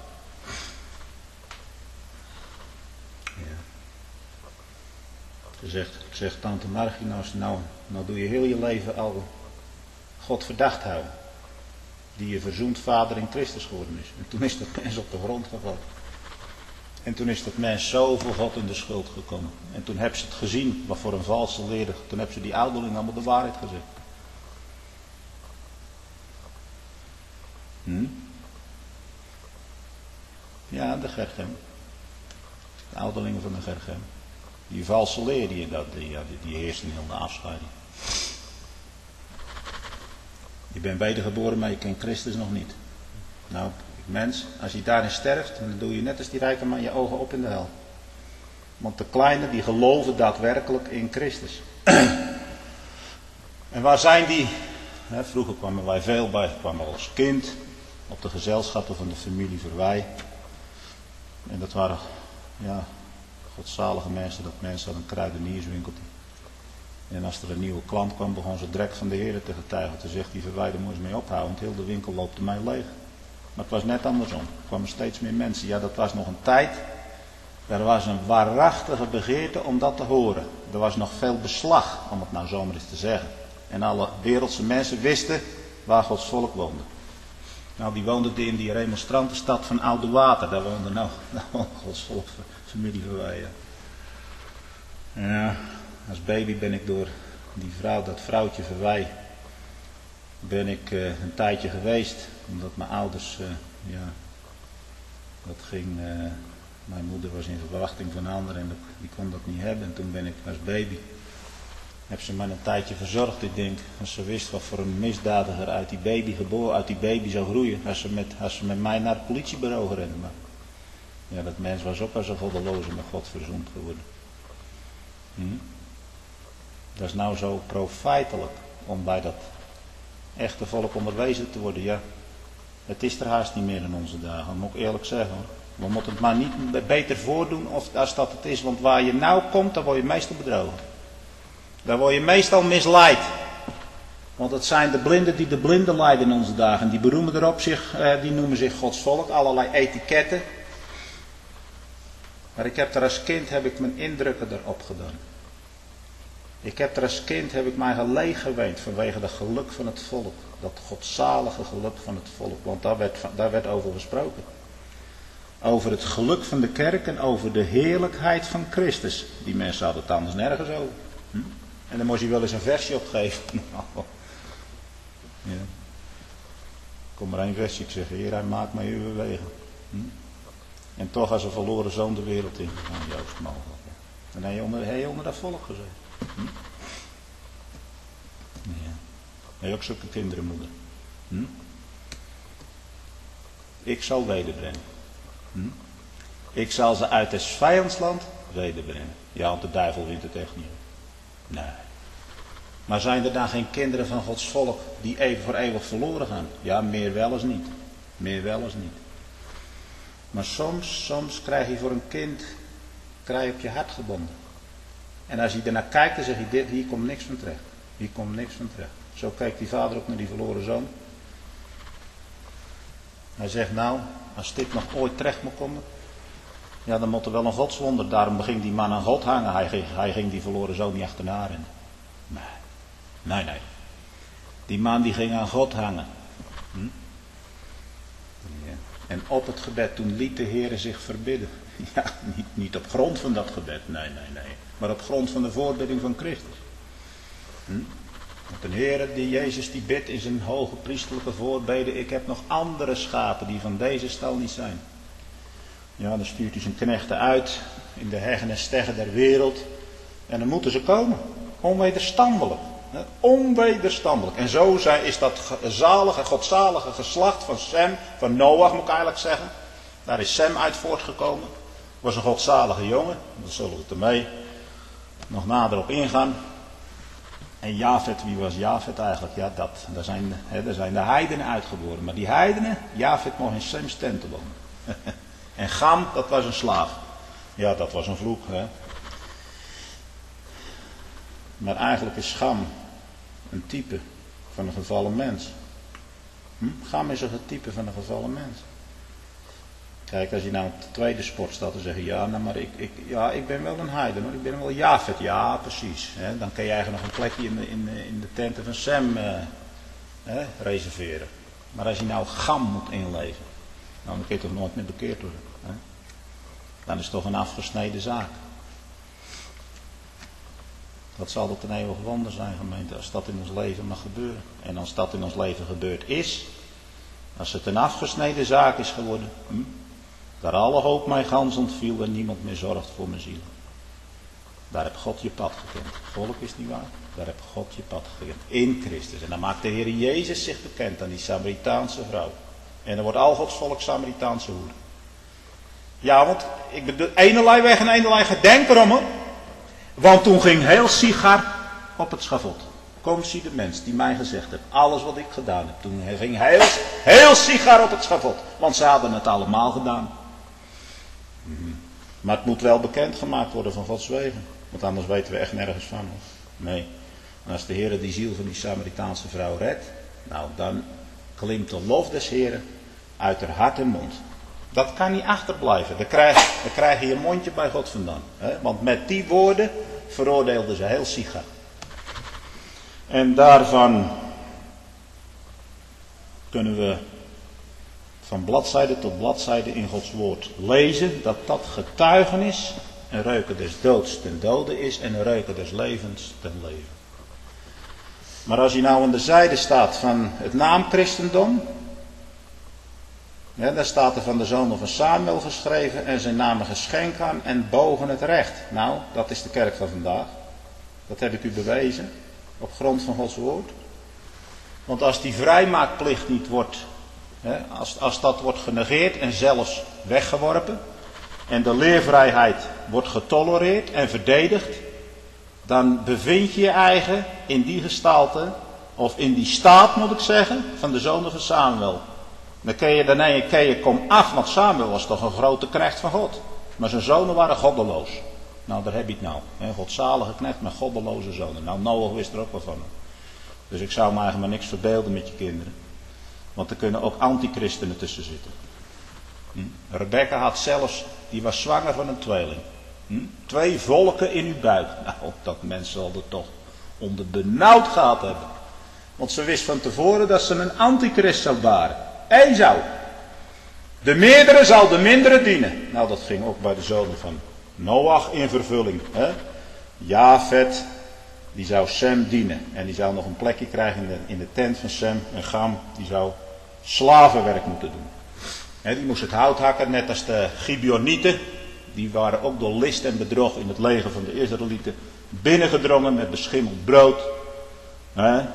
Ze zegt tante Margie, nou doe je heel je leven al God verdacht houden. Die je verzoend vader in Christus geworden is. En toen is dat mens op de grond gevallen. En toen is dat mens zo voor God in de schuld gekomen. En toen heb ze het gezien, wat voor een valse leerder. Toen heb ze die ouderling allemaal de waarheid gezegd. Ja, de Gergem. De ouderlingen van de Gergem. Die valse leer die heerst in heel de afscheiding. Je bent wedergeboren, maar je kent Christus nog niet. Nou, mens, als je daarin sterft, dan doe je net als die rijke man je ogen op in de hel. Want de kleinen die geloven daadwerkelijk in Christus. En waar zijn die? Vroeger kwamen wij veel bij, kwamen we als kind op de gezelschappen van de familie Verwij. En dat waren, ja, godzalige mensen, dat mensen hadden een kruidenierswinkeltje. En als er een nieuwe klant kwam, begon ze direct van de Heer te getuigen. Toen zegt die Verwij, daar moet je mee ophouden, want heel de winkel loopt mij leeg. Maar het was net andersom. Er kwamen steeds meer mensen. Ja, dat was nog een tijd. Er was een waarachtige begeerte om dat te horen. Er was nog veel beslag, om het nou zomaar eens te zeggen. En alle wereldse mensen wisten waar Gods volk woonde. Nou, die woonden in die remonstrantenstad van Oude Water. Daar woonde nou Gods volk, familie Verwij. Ja, als baby ben ik door die vrouw, dat vrouwtje Verwij, ben ik een tijdje geweest. Omdat mijn ouders, dat ging, mijn moeder was in verwachting van een ander en die kon dat niet hebben. En toen ben ik als baby, heb ze mij een tijdje verzorgd. Ik denk, als ze wist wat voor een misdadiger uit die baby geboren, uit die baby zou groeien. Als ze met mij naar het politiebureau gereden. Maar ja, dat mens was ook als een goddeloze met God verzoend geworden. Dat is nou zo profijtelijk om bij dat echte volk onderwezen te worden. Ja, het is er haast niet meer in onze dagen, dat moet ik eerlijk zeggen. Hoor. We moeten het maar niet beter voordoen of als dat het is, want waar je nou komt, dan word je meestal bedrogen. Daar word je meestal misleid. Want het zijn de blinden die de blinden leiden in onze dagen. Die beroemen erop zich, die noemen zich Gods volk. Allerlei etiketten. Maar ik heb er als kind mijn indrukken erop gedaan. Ik heb er als kind mij geleeg geweend vanwege het geluk van het volk. Dat godzalige geluk van het volk. Want daar werd over gesproken. Over het geluk van de kerk en over de heerlijkheid van Christus. Die mensen hadden het anders nergens over. En dan moest je wel eens een versje opgeven. Ja. Kom maar één versje, ik zeg, Heer, hij maakt mij uw wegen. En toch als een verloren zoon de wereld in. Nou, Joost mogelijk. En hij onder dat volk gezeten. Ja. Hij ook zulke kinderen, moeder. Ik zal wederbrengen. Ik zal ze uit het vijandsland wederbrengen. Ja, want de duivel wint het echt niet. Nee. Maar zijn er dan geen kinderen van Gods volk die even voor eeuwig verloren gaan? Ja, meer wel eens niet. Meer wel eens niet. Maar soms krijg je voor een kind, krijg je op je hart gebonden. En als je ernaar kijkt, dan zeg je, hier komt niks van terecht. Hier komt niks van terecht. Zo kijkt die vader ook naar die verloren zoon. Hij zegt, nou, als dit nog ooit terecht moet komen, ja, dan moet er wel een godswonder. Daarom ging die man aan God hangen. Hij ging die verloren zoon niet achterna rennen. Nee. Die man die ging aan God hangen. Ja. En op het gebed, toen liet de Heer zich verbidden. Ja, niet op grond van dat gebed, nee. Maar op grond van de voorbidding van Christus. Want de Heer, die Jezus, die bidt in zijn hoge priesterlijke voorbeden. Ik heb nog andere schapen die van deze stal niet zijn. Ja, dan stuurt hij zijn knechten uit in de heggen en steggen der wereld. En dan moeten ze komen. Onwederstandelijk. Onwederstandelijk. En zo is dat zalige, godzalige geslacht van Sem, van Noach moet ik eigenlijk zeggen. Daar is Sem uit voortgekomen. Was een godzalige jongen. Daar zullen we ermee nog nader op ingaan. En Jafet, wie was Jafet eigenlijk? Ja, daar zijn de heidenen uitgeboren. Maar die heidenen, Jafet mocht in Sems tenten wonen. En Gam, dat was een slaaf. Ja, dat was een vloek. Hè? Maar eigenlijk is Gam een type van een gevallen mens. Gam is een type van een gevallen mens. Kijk, als je nou op de tweede sport staat, dan zeg je, ja, nou, maar ik ben wel een heiden, hoor. Ik ben wel Jafet. Ja, precies. Hè? Dan kan je eigenlijk nog een plekje in de tenten van Sem reserveren. Maar als je nou Gam moet inleven, nou, dan kun je toch nooit meer bekeerd worden. Hè? Dan is het toch een afgesneden zaak. Dat zal het een eeuwig wonder zijn, gemeente, als dat in ons leven mag gebeuren. En als dat in ons leven gebeurd is, als het een afgesneden zaak is geworden, daar alle hoop mij gans ontviel en niemand meer zorgt voor mijn ziel. Daar heb God je pad gekend. Volk is niet waar. Daar heb God je pad gekend. In Christus. En dan maakt de Heer Jezus zich bekend aan die Samaritaanse vrouw. En dan wordt al Gods volk Samaritaanse hoer. Ja, want ik bedoel, enerlei weg en enerlei gedenk erom, hoor. Want toen ging heel Sigar op het schavot. Kom, zie de mens die mij gezegd heeft. Alles wat ik gedaan heb. Toen ging heel Sigar op het schavot. Want ze hadden het allemaal gedaan. Maar het moet wel bekendgemaakt worden van Gods wegen. Want anders weten we echt nergens van. Nee. En als de Heer die ziel van die Samaritaanse vrouw redt. Nou, dan klimt de lof des Heeren uit haar hart en mond. Dat kan niet achterblijven. Dan krijg je je mondje bij God vandaan. Hè? Want met die woorden veroordeelden ze heel Sigar. En daarvan kunnen we van bladzijde tot bladzijde in Gods woord lezen dat getuigenis een reuken des doods ten dode is en een reuken des levens ten leven. Maar als je nou aan de zijde staat van het naamchristendom, ja, daar staat er van de zonen van Samuel geschreven en zijn namen geschenk aan en bogen het recht. Nou, dat is de kerk van vandaag. Dat heb ik u bewezen op grond van Gods woord. Want als die vrijmaakplicht niet wordt, als dat wordt genegeerd en zelfs weggeworpen en de leervrijheid wordt getolereerd en verdedigd, dan bevind je je eigen in die gestalte, of in die staat moet ik zeggen, van de zonen van Samuel. Dan kun je kom af, want Samuel was toch een grote knecht van God. Maar zijn zonen waren goddeloos. Nou, daar heb je het nou. Godzalige knecht met goddeloze zonen. Nou, Noach wist er ook wel van. Dus ik zou me eigenlijk maar niks verbeelden met je kinderen. Want er kunnen ook antichristenen tussen zitten. Rebecca had zelfs, die was zwanger van een tweeling. 2 volken in uw buik. Nou, dat mens zal er toch onder benauwd gehad hebben. Want ze wist van tevoren dat ze een antichrist zou baren. Esau. De meerdere zal de mindere dienen. Nou, dat ging ook bij de zonen van Noach in vervulling. Jafet, die zou Sem dienen. En die zou nog een plekje krijgen in de tent van Sem. En Gam, die zou slavenwerk moeten doen. Die moest het hout hakken, net als de Gibeonieten. Die waren ook door list en bedrog in het leger van de Israëlieten binnengedrongen met beschimmeld brood. Ja.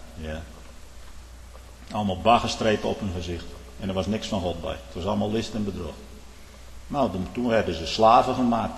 Allemaal baggerstrepen op hun gezicht. En er was niks van God bij. Het was allemaal list en bedrog. Nou, toen werden ze slaven gemaakt.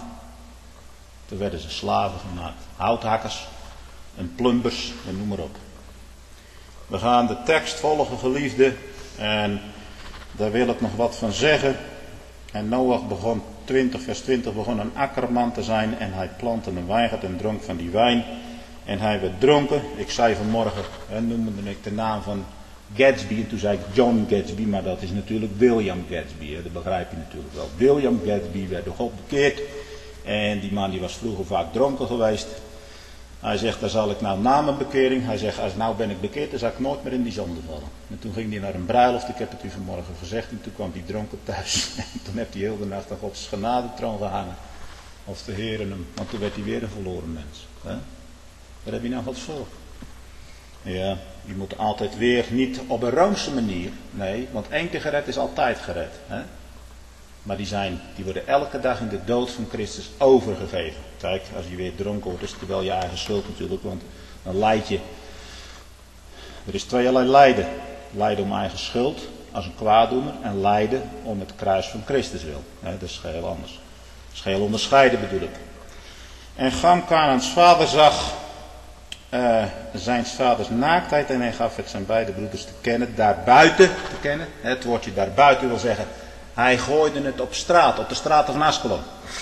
Houthakkers en plumbers en noem maar op. We gaan de tekst volgen, geliefden. En daar wil ik nog wat van zeggen. En Noach begon, vers 20, begon een akkerman te zijn. En hij plantte een wijngaard en dronk van die wijn. En hij werd dronken. Ik zei vanmorgen, noemde ik de naam van Gatsby. En toen zei ik John Gatsby, maar dat is natuurlijk William Gatsby. Dat begrijp je natuurlijk wel. William Gatsby werd door God bekeerd. En die man die was vroeger vaak dronken geweest. Hij zegt, daar zal ik nou na mijn bekering. Hij zegt, als nou ben ik bekeerd, dan zal ik nooit meer in die zonde vallen. En toen ging hij naar een bruiloft, ik heb het u vanmorgen gezegd. En toen kwam hij dronken thuis. En toen heeft hij heel de nacht aan Gods genadetroon gehangen. Of de Heer hem. Want toen werd hij weer een verloren mens. Wat heb je nou Gods volk? Ja, je moet altijd weer, niet op een Roomse manier. Nee, want 1 keer gered is altijd gered. Maar die worden elke dag in de dood van Christus overgegeven. Kijk, als je weer dronken wordt, is het wel je eigen schuld natuurlijk. Want dan lijd je. Er is tweeërlei lijden. Lijden om eigen schuld, als een kwaaddoener. En lijden om het kruis van Christus wil. Dat is heel anders. Dat is heel onderscheiden bedoel ik. En Gam, Kanaans vader, zag zijn vaders naaktheid. En hij gaf het zijn beide broeders te kennen. Daarbuiten te kennen. Het woordje daarbuiten wil zeggen. Hij gooide het op straat, op de straten van Askelon.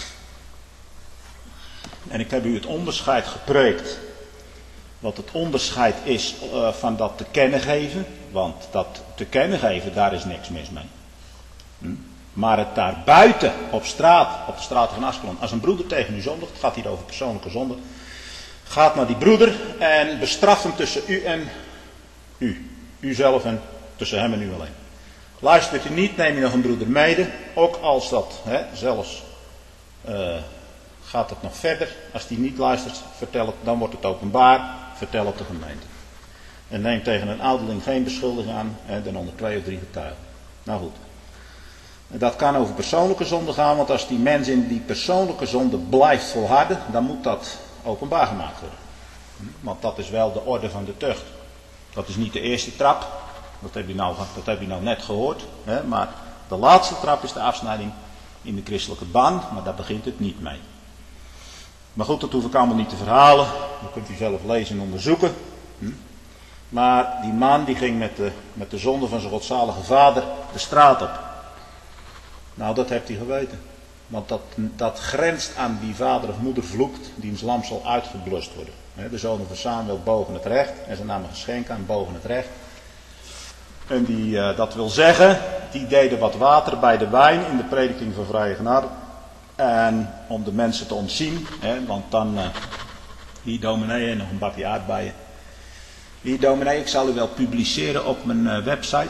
En ik heb u het onderscheid gepreekt. Wat het onderscheid is van dat te kennen geven. Want dat te kennen geven, daar is niks mis mee. Maar het daarbuiten, op straat, op de straten van Askelon. Als een broeder tegen u zondigt, het gaat hier over persoonlijke zonde. Gaat naar die broeder en bestraf hem tussen u en u. Uzelf en tussen hem en u alleen. Luistert u niet, neem je nog een broeder mede. Ook als dat, zelfs gaat het nog verder. Als die niet luistert, vertel het, dan wordt het openbaar. Vertel het de gemeente. En neem tegen een ouderling geen beschuldiging aan. Dan onder 2 of 3 getuigen. Nou goed. Dat kan over persoonlijke zonde gaan. Want als die mens in die persoonlijke zonde blijft volharden. Dan moet dat openbaar gemaakt worden. Want dat is wel de orde van de tucht. Dat is niet de eerste trap. Dat heb je nou net gehoord. Maar de laatste trap is de afsnijding in de christelijke band. Maar daar begint het niet mee. Maar goed, dat hoef ik allemaal niet te verhalen. Dat kunt u zelf lezen en onderzoeken. Maar die man die ging met de zonde van zijn godzalige vader de straat op. Nou, dat heeft hij geweten. Want dat grenst aan die vader of moeder vloekt, diens lam zal uitgeblust worden. De zonen van Samuel boven het recht. En ze namen geschenk aan boven het recht. En dat wil zeggen, die deden wat water bij de wijn in de prediking van vrije genade. En om de mensen te ontzien, want dan, hier dominee en nog een bakje aardbeien. Hier dominee, ik zal u wel publiceren op mijn website.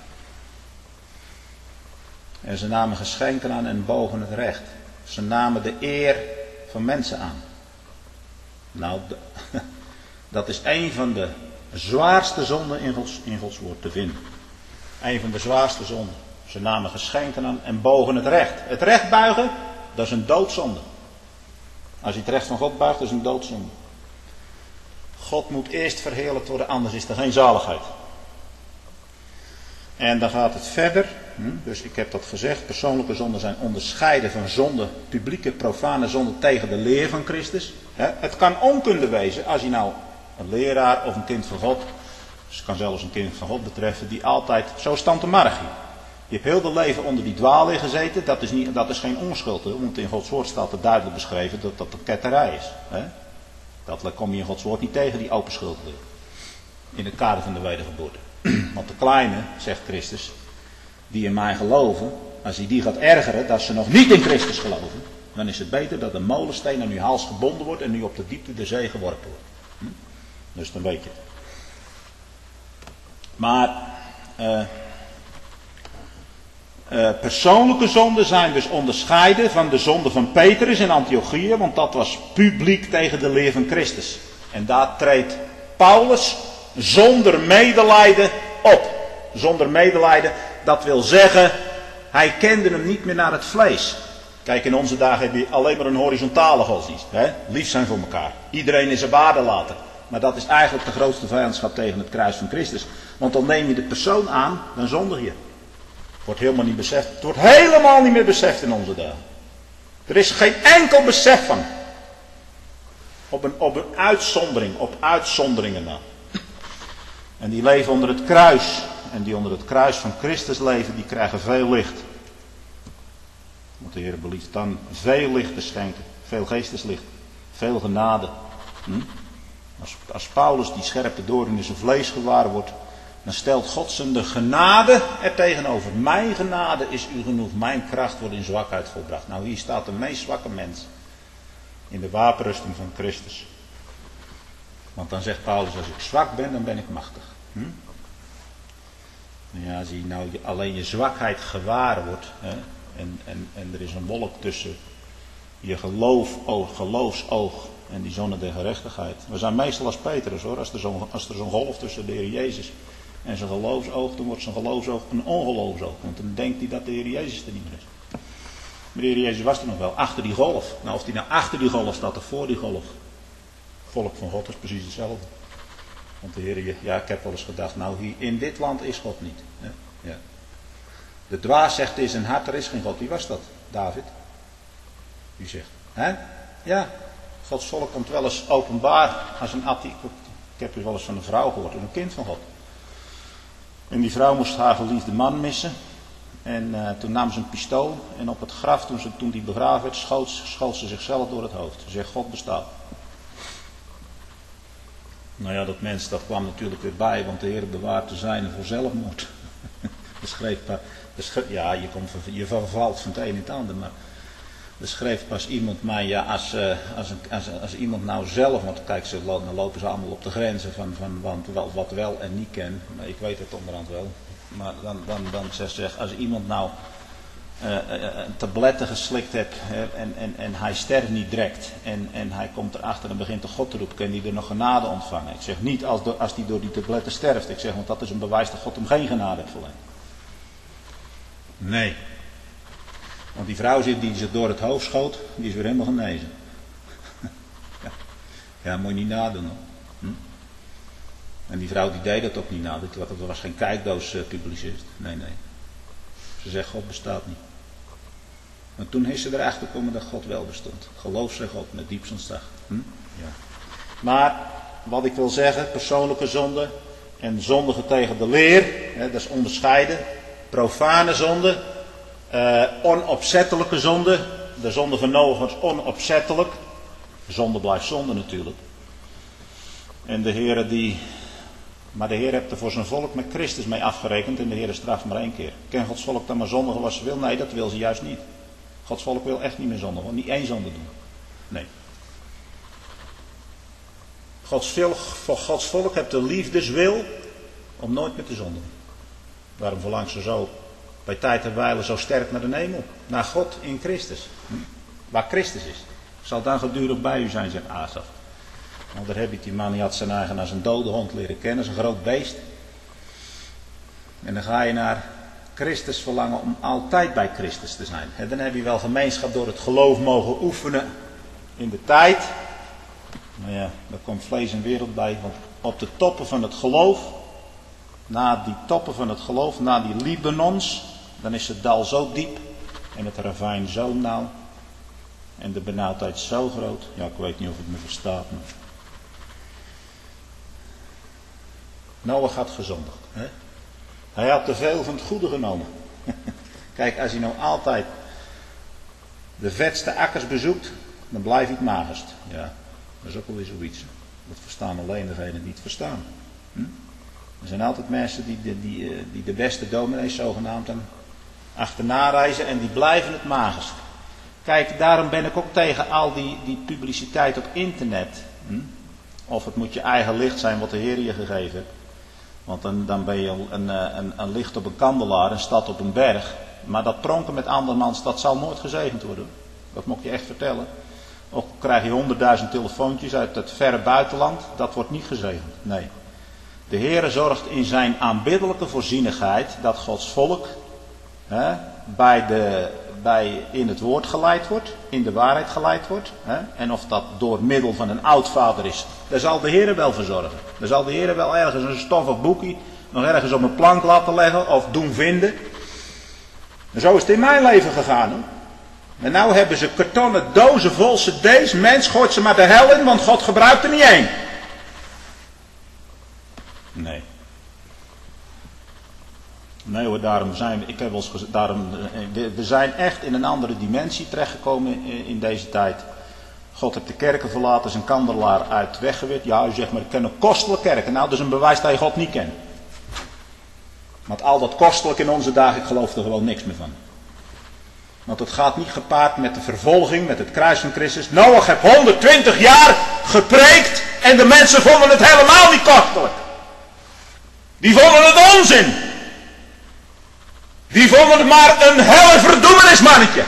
En ze namen geschenken aan en bogen het recht. Ze namen de eer van mensen aan. Nou, dat is een van de zwaarste zonden in Gods woord te vinden. Een van de zwaarste zonden. Ze namen geschenken aan en bogen het recht. Het recht buigen, dat is een doodzonde. Als je het recht van God buigt, dat is een doodzonde. God moet eerst verheerlijkt worden, anders is er geen zaligheid. En dan gaat het verder. Dus ik heb dat gezegd. Persoonlijke zonden zijn onderscheiden van zonde, publieke, profane zonde tegen de leer van Christus. Het kan onkunde wezen als je nou een leraar of een kind van God, dus het kan zelfs een kind van God betreffen, die altijd, zo stand de margie. Je hebt heel veel leven onder die dwaalleer gezeten. Dat is geen onschuld. Hè? Want in Gods woord staat er duidelijk beschreven dat dat een ketterij is. Hè? Dat kom je in Gods woord niet tegen, die open schuldleer. In het kader van de wedergeboorte. Want de kleine, zegt Christus, die in mij geloven, als hij die gaat ergeren dat ze nog niet in Christus geloven, dan is het beter dat een molensteen aan uw hals gebonden wordt en nu op de diepte der zee geworpen wordt. Dus dan weet je het. Maar persoonlijke zonden zijn dus onderscheiden van de zonde van Petrus in Antiochië, want dat was publiek tegen de leer van Christus. En daar treedt Paulus zonder medelijden op. Zonder medelijden, dat wil zeggen, hij kende hem niet meer naar het vlees. Kijk, in onze dagen heb je alleen maar een horizontale godsdienst. Hè? Lief zijn voor elkaar. Iedereen is zijn waarde laten. Maar dat is eigenlijk de grootste vijandschap tegen het kruis van Christus. Want dan neem je de persoon aan, dan zondig je. Wordt helemaal niet beseft. Het wordt helemaal niet meer beseft in onze dagen. Er is geen enkel besef van. Op een uitzondering, op uitzonderingen na. En die leven onder het kruis. En die onder het kruis van Christus leven, die krijgen veel licht. Want de Heer belieft dan veel licht te schenken. Veel geesteslicht. Veel genade. Als Paulus die scherpe doorn in zijn vlees gewaar wordt, dan stelt God zijn de genade er tegenover. Mijn genade is u genoeg. Mijn kracht wordt in zwakheid volbracht. Nou, hier staat de meest zwakke mens. In de wapenrusting van Christus. Want dan zegt Paulus, als ik zwak ben, dan ben ik machtig. Ja, als je nou alleen je zwakheid gewaar wordt. Hè, en er is een wolk tussen je geloofsoog en die zonne der gerechtigheid. We zijn meestal als Petrus hoor. Als er zo'n golf tussen de Heer Jezus en zijn geloofsoog, dan wordt zijn geloofsoog een ongeloofsoog. Want dan denkt hij dat de Heer Jezus er niet meer is. Maar de Heer Jezus was er nog wel, achter die golf. Nou, of hij nou achter die golf staat of voor die golf. Volk van God is precies hetzelfde. Want de Heer, ja, ik heb wel eens gedacht, nou hier in dit land is God niet. Ja. De dwaas zegt in zijn hart, er is geen God. Wie was dat? David. Wie zegt, hè? Ja, Gods volk komt wel eens openbaar als een ik heb dus wel eens van een vrouw gehoord, een kind van God. En die vrouw moest haar geliefde man missen. En toen nam ze een pistool en op het graf, toen die begraven werd, schoot ze zichzelf door het hoofd. Ze zegt, God bestaat. Nou ja, dat mens, dat kwam natuurlijk weer bij, want de Heer bewaart de zijne voor zelfmoord. Ja, je vervalt van het een in het ander, maar er schreef pas iemand mij, ja, als iemand nou zelf, want kijk, dan lopen ze allemaal op de grenzen van wat wel en niet ken, maar ik weet het onderhand wel. Maar dan zegt als iemand nou tabletten geslikt heeft en hij sterft niet direct en hij komt erachter en begint de God te roepen, kan hij er nog genade ontvangen. Ik zeg niet als hij door die tabletten sterft, ik zeg, want dat is een bewijs dat God hem geen genade heeft verleend. Nee. Want die vrouw die zich door het hoofd schoot, die is weer helemaal genezen. Ja, moet je niet nadoen hoor. En die vrouw die deed dat ook niet na. Dat was geen kijkdoos publicist. Nee. Ze zegt God bestaat niet. Maar toen is ze erachter gekomen dat God wel bestond. Geloof zegt God met diepst ontzag. Ja. Maar wat ik wil zeggen, persoonlijke zonde en zondigen tegen de leer, dat is onderscheiden. Profane zonde, onopzettelijke zonde. De zonde van Noach was onopzettelijk. Zonde blijft zonde natuurlijk. En maar de Heer heeft er voor zijn volk met Christus mee afgerekend en de Heer straft maar 1 keer. Kan Gods volk dan maar zondigen als ze wil? Nee, dat wil ze juist niet. Gods volk wil echt niet meer zondigen, niet 1 zonde doen. Nee. Gods volk heeft de liefdeswil om nooit meer te zondigen. Daarom verlangt ze zo bij tijd en wijle zo sterk naar de hemel. Naar God in Christus. Waar Christus is. Zal dan gedurig bij u zijn, zegt Asaf. Nou, daar heb je die man, die had zijn eigen als een dode hond leren kennen, als een groot beest. En dan ga je naar Christus verlangen om altijd bij Christus te zijn. En dan heb je wel gemeenschap door het geloof mogen oefenen in de tijd. Maar ja, daar komt vlees en wereld bij. Want op de toppen van het geloof, na die toppen van het geloof, na die Libanons, dan is het dal zo diep en het ravijn zo nauw. En de benauwdheid zo groot. Ja, ik weet niet of het me verstaat. Maar Noach had gezondigd. Hè? Hij had te veel van het goede genomen. Kijk, als je nou altijd de vetste akkers bezoekt, dan blijf je het magerst. Ja, dat is ook wel weer zoiets. Dat verstaan alleen degenen die het verstaan. Er zijn altijd mensen die de beste dominees zogenaamd achterna reizen en die blijven het magerst. Kijk, daarom ben ik ook tegen al die publiciteit op internet. Of het moet je eigen licht zijn wat de Heer je gegeven heeft. Want dan ben je een licht op een kandelaar, een stad op een berg. Maar dat pronken met andermans, dat zal nooit gezegend worden. Dat moet ik je echt vertellen. Ook krijg je 100.000 telefoontjes uit het verre buitenland. Dat wordt niet gezegend. Nee. De Heer zorgt in zijn aanbiddelijke voorzienigheid dat Gods volk in het woord geleid wordt, in de waarheid geleid wordt. En of dat door middel van een oudvader is, daar zal de Heer wel voor zorgen. Daar zal de Heer wel ergens een stoffig boekje nog ergens op een plank laten leggen of doen vinden. En zo is het in mijn leven gegaan. Hoor. En nou hebben ze kartonnen dozen vol cd's. Mens, gooit ze maar de hel in, want God gebruikt er niet één. Nee. Nee hoor, we zijn echt in een andere dimensie terechtgekomen in deze tijd. God heeft de kerken verlaten, zijn kandelaar uit weggewit. Ja, u zegt maar, ik ken een kostelijke kerken. Nou, dat is een bewijs dat je God niet kent. Want al dat kostelijk in onze dagen, ik geloof er gewoon niks meer van. Want het gaat niet gepaard met de vervolging, met het kruis van Christus. Noach heeft 120 jaar gepreekt en de mensen vonden het helemaal niet kostelijk. Die vonden het onzin. Die vonden het maar een helle verdoemenismannetje.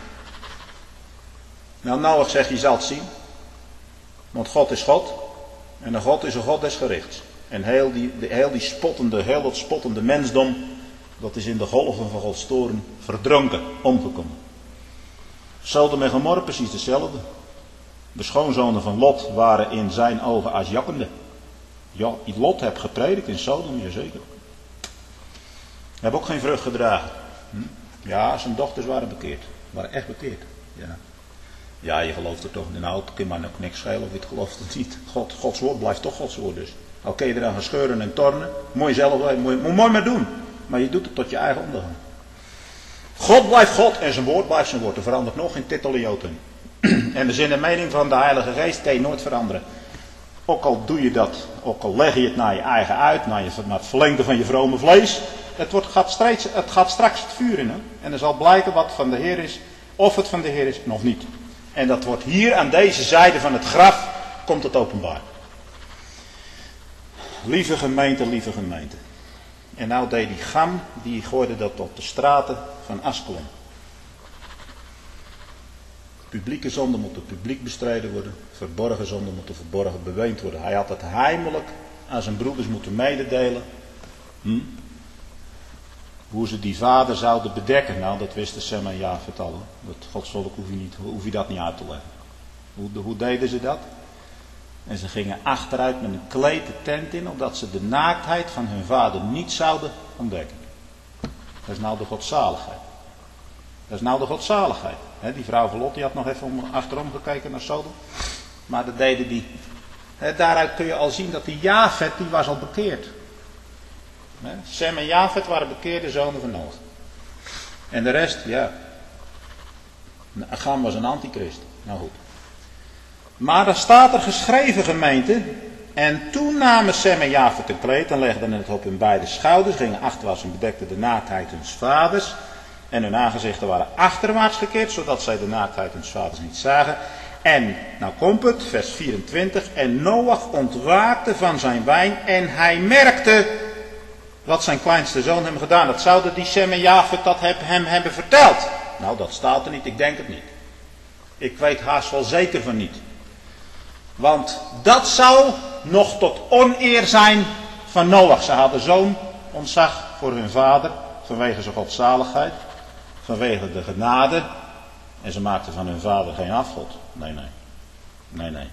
Nou, Noach zegt, je zal het zien. Want God is God. En een God is een God des gerichts. En heel dat spottende mensdom, dat is in de golven van Gods toorn verdronken, omgekomen. Sodom en Gomorra precies hetzelfde. De schoonzonen van Lot waren in zijn ogen als jakkende. Ja, Lot heeft gepredikt in Sodom, jazeker. Hebben ook geen vrucht gedragen. Ja, zijn dochters waren bekeerd. Waren echt bekeerd. Ja. Ja, je gelooft er toch niet. Nou, het kan maar ook niks schelen of je het gelooft of niet. Gods woord blijft toch Gods woord dus. Al kun je eraan gaan scheuren en tornen. Moet je zelf mooi maar doen. Maar je doet het tot je eigen ondergang. God blijft God en zijn woord blijft zijn woord. Er verandert nog geen titel in Joten. En de zin en mening van de Heilige Geest kan je nooit veranderen. Ook al doe je dat, ook al leg je het naar je eigen uit, naar het verlengde van je vrome vlees. Het gaat straks het vuur in. Hè? En er zal blijken wat van de Heer is, of het van de Heer is, of niet. En dat wordt hier aan deze zijde van het graf, komt het openbaar. Lieve gemeente, lieve gemeente. En nou deed die Gam, die gooide dat op de straten van Askelon. Publieke zonden moeten publiek bestreden worden. Verborgen zonden moeten verborgen beweend worden. Hij had het heimelijk aan zijn broeders moeten mededelen. Hoe ze die vader zouden bedekken. Nou, dat wisten Sem en Jafet al. Dat godsvolk hoef je dat niet uit te leggen. Hoe deden ze dat? En ze gingen achteruit met een kleed de tent in, opdat ze de naaktheid van hun vader niet zouden ontdekken. Dat is nou de godzaligheid. Dat is nou de godzaligheid. Die vrouw van Lot die had nog even achterom gekeken naar Sodom. Maar dat deden die. Daaruit kun je al zien dat die Jafet, die was al bekeerd. Sem en Jafet waren bekeerde zonen van Noach. En de rest, ja. Gam was een antichrist. Nou goed. Maar dan staat er geschreven, gemeente. En toen namen Sem en Jafet een kleed en legden het op hun beide schouders. Gingen achterwaarts en bedekten de naaktheid huns vaders. En hun aangezichten waren achterwaarts gekeerd, zodat zij de naaktheid huns vaders niet zagen. En, nou komt het, vers 24. En Noach ontwaakte van zijn wijn en hij merkte wat zijn kleinste zoon hem gedaan. Dat zouden die Sem en Jafet dat hem hebben verteld. Nou, dat staat er niet, ik denk het niet. Ik weet haast wel zeker van niet. Want dat zou nog tot oneer zijn van Noach. Ze hadden zo'n ontzag voor hun vader, vanwege zijn godzaligheid, vanwege de genade. En ze maakten van hun vader geen afgod. Nee.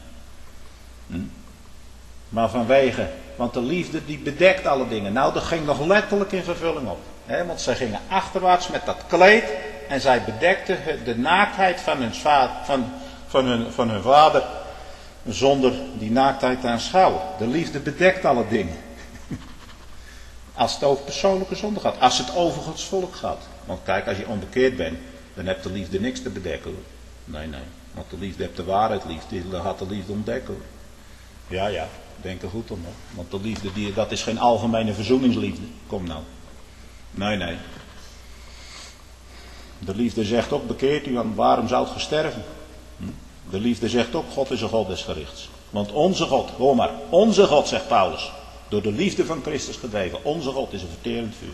Maar vanwege, want de liefde die bedekt alle dingen. Nou, dat ging nog letterlijk in vervulling op. Want zij gingen achterwaarts met dat kleed en zij bedekten de naaktheid van hun vader. Zonder die naaktheid te aanschouwen. De liefde bedekt alle dingen. Als het over persoonlijke zonde gaat. Als het over Gods volk gaat. Want kijk, als je onbekeerd bent, dan hebt de liefde niks te bedekken. Hoor. Nee. Want de liefde hebt de waarheid lief. Die gaat de liefde ontdekken. Hoor. Ja. Denk er goed om. Hoor. Want de liefde, dat is geen algemene verzoeningsliefde. Kom nou. Nee. De liefde zegt ook, bekeert u, want waarom zou het sterven? De liefde zegt ook, God is een God des gerichts. Want onze God, hoor maar, onze God, zegt Paulus, door de liefde van Christus gedreven, onze God is een verterend vuur.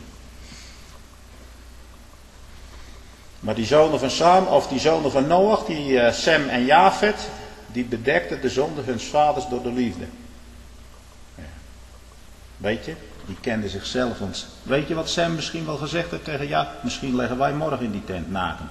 Maar die zonen van Sam, of die zonen van Noach, die Sem en Jafet, die bedekten de zonde huns vaders door de liefde. Ja. Weet je, die kenden zichzelf. Want weet je wat Sem misschien wel gezegd heeft tegen Jafet? Misschien leggen wij morgen in die tent nakend.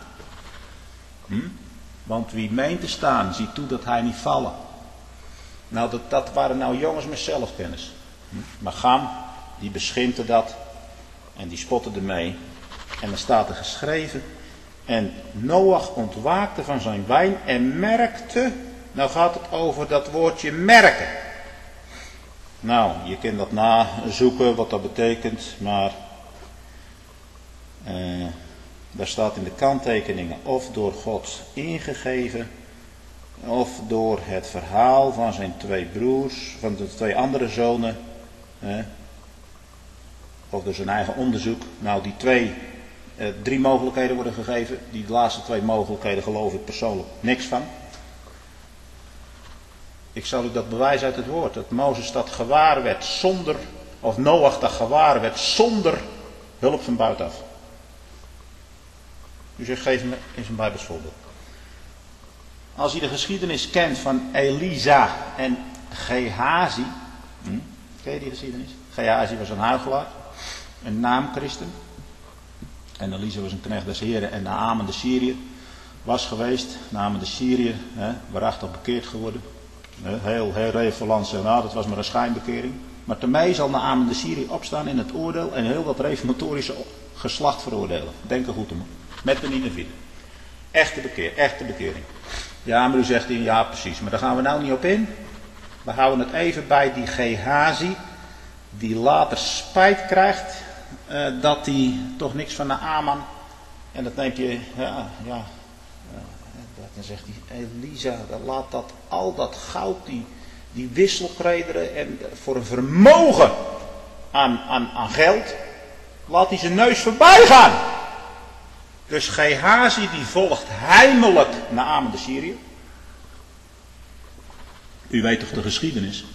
Want wie meent te staan, ziet toe dat hij niet vallen. Nou, dat waren nou jongens met zelfkennis. Maar Gam, die beschimpte dat. En die spotte ermee. En dan staat er geschreven. En Noach ontwaakte van zijn wijn en merkte. Nou gaat het over dat woordje merken. Nou, je kunt dat nazoeken wat dat betekent. Maar daar staat in de kanttekeningen of door God ingegeven. Of door het verhaal van zijn twee broers, van de twee andere zonen. Of door zijn eigen onderzoek. Nou, die drie mogelijkheden worden gegeven. Die laatste twee mogelijkheden geloof ik persoonlijk niks van. Ik zal u dat bewijzen uit het woord. Dat Mozes dat gewaar werd zonder, of Noach dat gewaar werd zonder hulp van buitenaf. Dus geef me eens een Bijbels voorbeeld. Als je de geschiedenis kent van Elisa en Gehazi. Ken je die geschiedenis? Gehazi was een huichelaar. Een naamchristen. En Elisa was een knecht des Heren. En Naaman de Syriër was geweest. Naaman de Syriër. Waarachtig bekeerd geworden. Heel revelans. Nou, dat was maar een schijnbekering. Maar daarmee zal Naaman de Syriër opstaan in het oordeel. En heel dat reformatorische geslacht veroordelen. Denk er goed om. Met de Ninevite. Echte bekering. Ja, maar u zegt hij, ja precies. Maar daar gaan we nou niet op in. We houden het even bij die Gehazi. Die later spijt krijgt. Dat hij toch niks van Naaman. En dat neemt je. Dan zegt hij, Elisa, laat al dat goud, die wisselkrederen. En voor een vermogen aan geld. Laat hij zijn neus voorbij gaan. Dus Gehazi die volgt heimelijk Naaman de Syriër. U weet toch de geschiedenis.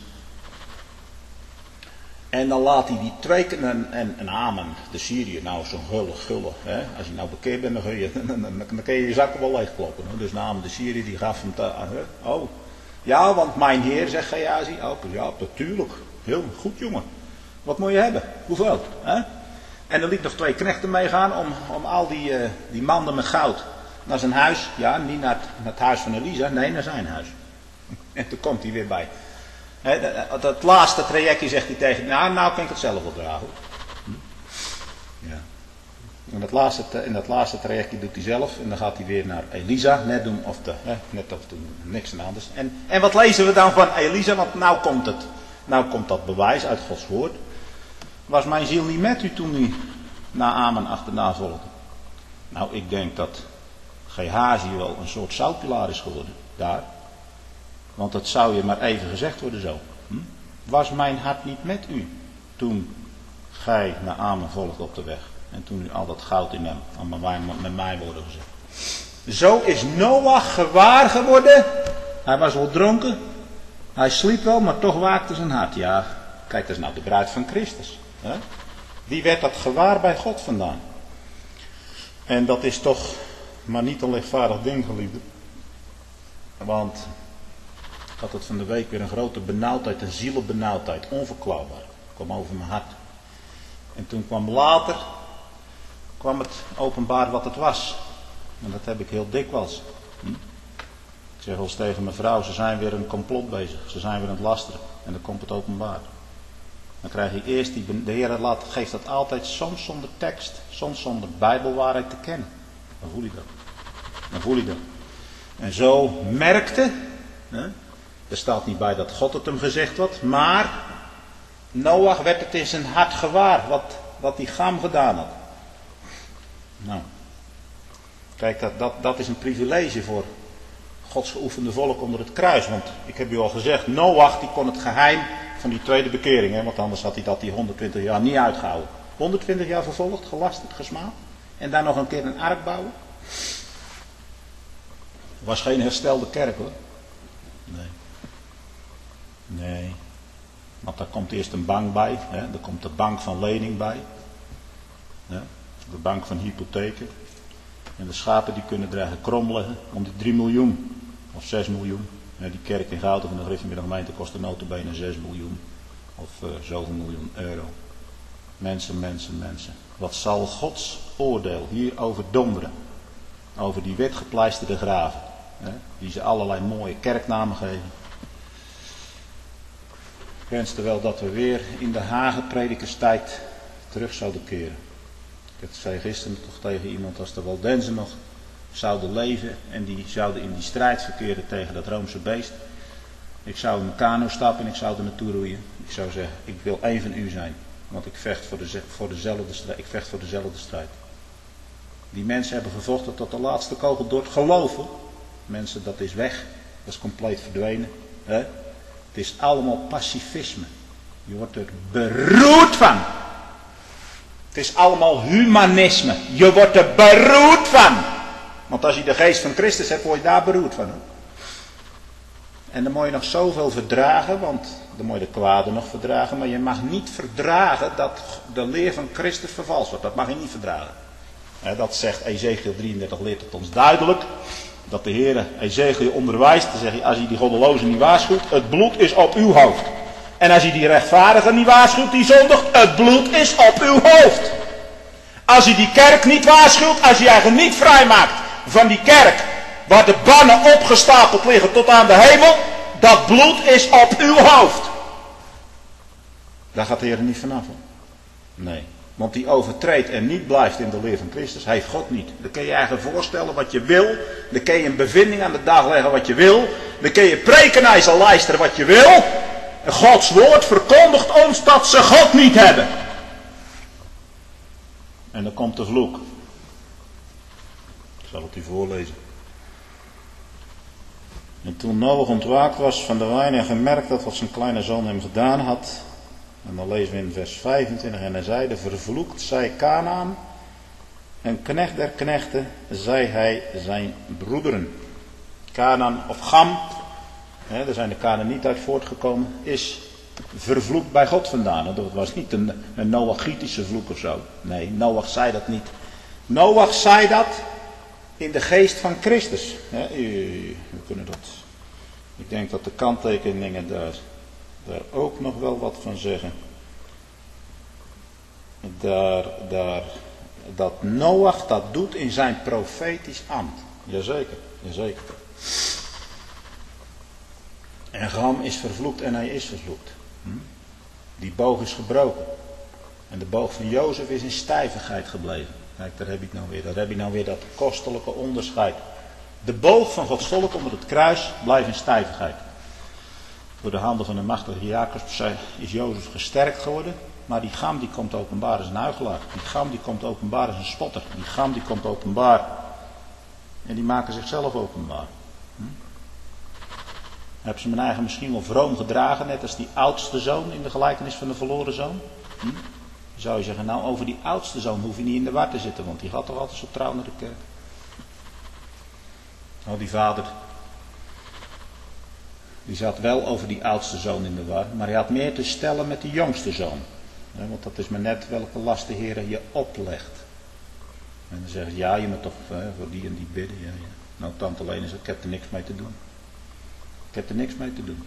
En dan laat hij die twee en Naaman de Syriër, nou zo'n gulle. Hè? Als je nou bekeerd bent, dan kun je je zakken wel leegkloppen. Hè? Dus Naaman de Syriër die gaf hem oh. Ja, want mijn heer, zegt Gehazi. Oh, ja, natuurlijk. Heel goed jongen. Wat moet je hebben? Hoeveel? Hè? En er liet nog twee knechten meegaan om al die manden met goud naar zijn huis. Ja, niet naar het huis van Elisa, nee, naar zijn huis. En toen komt hij weer bij. Dat laatste trajectje zegt hij tegen, nou kan ik het zelf wel dragen. Ja. En dat laatste trajectje doet hij zelf. En dan gaat hij weer naar Elisa, net of doen, niks en anders. En wat lezen we dan van Elisa? Want nou komt dat bewijs uit Gods woord. Was mijn ziel niet met u toen u Naaman achterna volgde? Nou, ik denk dat Gehazi wel een soort zoutpilaar is geworden. Daar. Want dat zou je maar even gezegd worden zo. Was mijn hart niet met u toen gij Naaman volgde op de weg? En toen u al dat goud in hem, met mijn woorden gezegd. Zo is Noach gewaar geworden. Hij was wel dronken. Hij sliep wel, maar toch waakte zijn hart. Ja, kijk, dat is nou de bruid van Christus. Hè? Die werd dat gewaar bij God vandaan. En dat is toch maar niet een lichtvaardig ding, geliefde. Want ik had het van de week weer een grote benauwdheid, een zielenbenauwdheid, onverklaarbaar. Kwam over mijn hart. En toen kwam het openbaar wat het was. En dat heb ik heel dikwijls. Ik zeg wel eens tegen mijn vrouw, ze zijn weer een complot bezig. Ze zijn weer aan het lasteren. En dan komt het openbaar. Dan krijg je eerst, de Heer geeft dat altijd soms zonder tekst, soms zonder bijbelwaarheid te kennen. Dan voel je dat. En zo merkte, er staat niet bij dat God het hem gezegd had, maar Noach werd het in zijn hart gewaar wat die Cham gedaan had. Nou, kijk, dat is een privilege voor Gods geoefende volk onder het kruis. Want ik heb u al gezegd, Noach die kon het geheim van die tweede bekering. Hè, want anders had hij dat die 120 jaar niet uitgehouden. 120 jaar vervolgd, gelasterd, gesmaald. En daar nog een keer een ark bouwen. Was geen herstelde kerk hoor. Nee. Want daar komt eerst een bank bij. Hè. Er komt de bank van lening bij. Ja. De bank van hypotheken. En de schapen die kunnen dreigen kromleggen om die 3 miljoen. Of 6 miljoen. Ja, die kerk in Gouden van de Griffenmiddag gemeente kostte nota bene 6 miljoen. Of zoveel miljoen euro. Mensen. Wat zal Gods oordeel hierover donderen? Over die witgepleisterde graven. Hè, die ze allerlei mooie kerknamen geven. Ik wenste wel dat we weer in de Hagenpredikerstijd terug zouden keren. Ik zei gisteren toch tegen iemand, als de Waldenzen nog zouden leven en die zouden in die strijd verkeren tegen dat Roomse beest. Ik zou in mijn kano stappen en ik zou er naartoe roeien. Ik zou zeggen, ik wil één van u zijn. Want ik vecht voor dezelfde strijd. Die mensen hebben gevochten tot de laatste kogel door het geloven. Mensen, dat is weg. Dat is compleet verdwenen. Hè? Het is allemaal pacifisme. Je wordt er beroerd van. Het is allemaal humanisme. Je wordt er beroerd van. Want als je de geest van Christus hebt, word je daar beroerd van. En dan moet je nog zoveel verdragen, want dan moet je de kwade nog verdragen. Maar je mag niet verdragen dat de leer van Christus vervalst wordt. Dat mag je niet verdragen. Dat zegt Ezekiel 33, leert het ons duidelijk. Dat de Heer Ezekiel onderwijst. Dan zeg je, als je die goddelozen niet waarschuwt, het bloed is op uw hoofd. En als je die rechtvaardigen niet waarschuwt, die zondigt, het bloed is op uw hoofd. Als je die kerk niet waarschuwt, als je je eigen niet vrijmaakt van die kerk, waar de bannen opgestapeld liggen tot aan de hemel, dat bloed is op uw hoofd. Daar gaat de Heer niet vanaf. Nee. Want die overtreedt en niet blijft in de leer van Christus, heeft God niet. Dan kun je eigen voorstellen wat je wil. Dan kun je een bevinding aan de dag leggen wat je wil. Dan kun je prekenijzer lijsteren wat je wil. En Gods woord verkondigt ons dat ze God niet hebben. En dan komt de vloek. Ik zal het u voorlezen. En toen Noach ontwaakt was van de wijn en gemerkt dat wat zijn kleine zoon hem gedaan had. En dan lezen we in vers 25. En hij zeide, vervloekt zij Kanaan. En knecht der knechten, zei hij zijn broederen. Kanaan of Cham, daar zijn de Kanaanieten uit voortgekomen, is vervloekt bij God vandaan. Dat was niet een Noachitische vloek of zo. Nee, Noach zei dat niet. Noach zei dat in de geest van Christus. We kunnen dat. Ik denk dat de kanttekeningen daar ook nog wel wat van zeggen. Dat Noach dat doet in zijn profetisch ambt. Jazeker. En Cham is vervloekt en hij is vervloekt. Die boog is gebroken. En de boog van Jozef is in stijvigheid gebleven. Kijk, daar heb je nou weer dat kostelijke onderscheid. De boog van Gods volk onder het kruis blijft in stijvigheid. Door de handen van de machtige Jacob is Jozef gesterkt geworden. Maar die Cham die komt openbaar als een huichelaar. Die Cham die komt openbaar als een spotter. Die Cham die komt openbaar. En die maken zichzelf openbaar. Hebben ze mijn eigen misschien wel vroom gedragen. Net als die oudste zoon in de gelijkenis van de verloren zoon. Dan zou je zeggen, nou over die oudste zoon hoef je niet in de war te zitten. Want die gaat toch altijd zo trouw naar de kerk. Nou, die vader, die zat wel over die oudste zoon in de war. Maar hij had meer te stellen met de jongste zoon. Want dat is maar net welke last de Heer je oplegt. En dan zeggen ze, ja, je moet toch voor die en die bidden. Ja. Nou, tante Lene zegt, ik heb er niks mee te doen.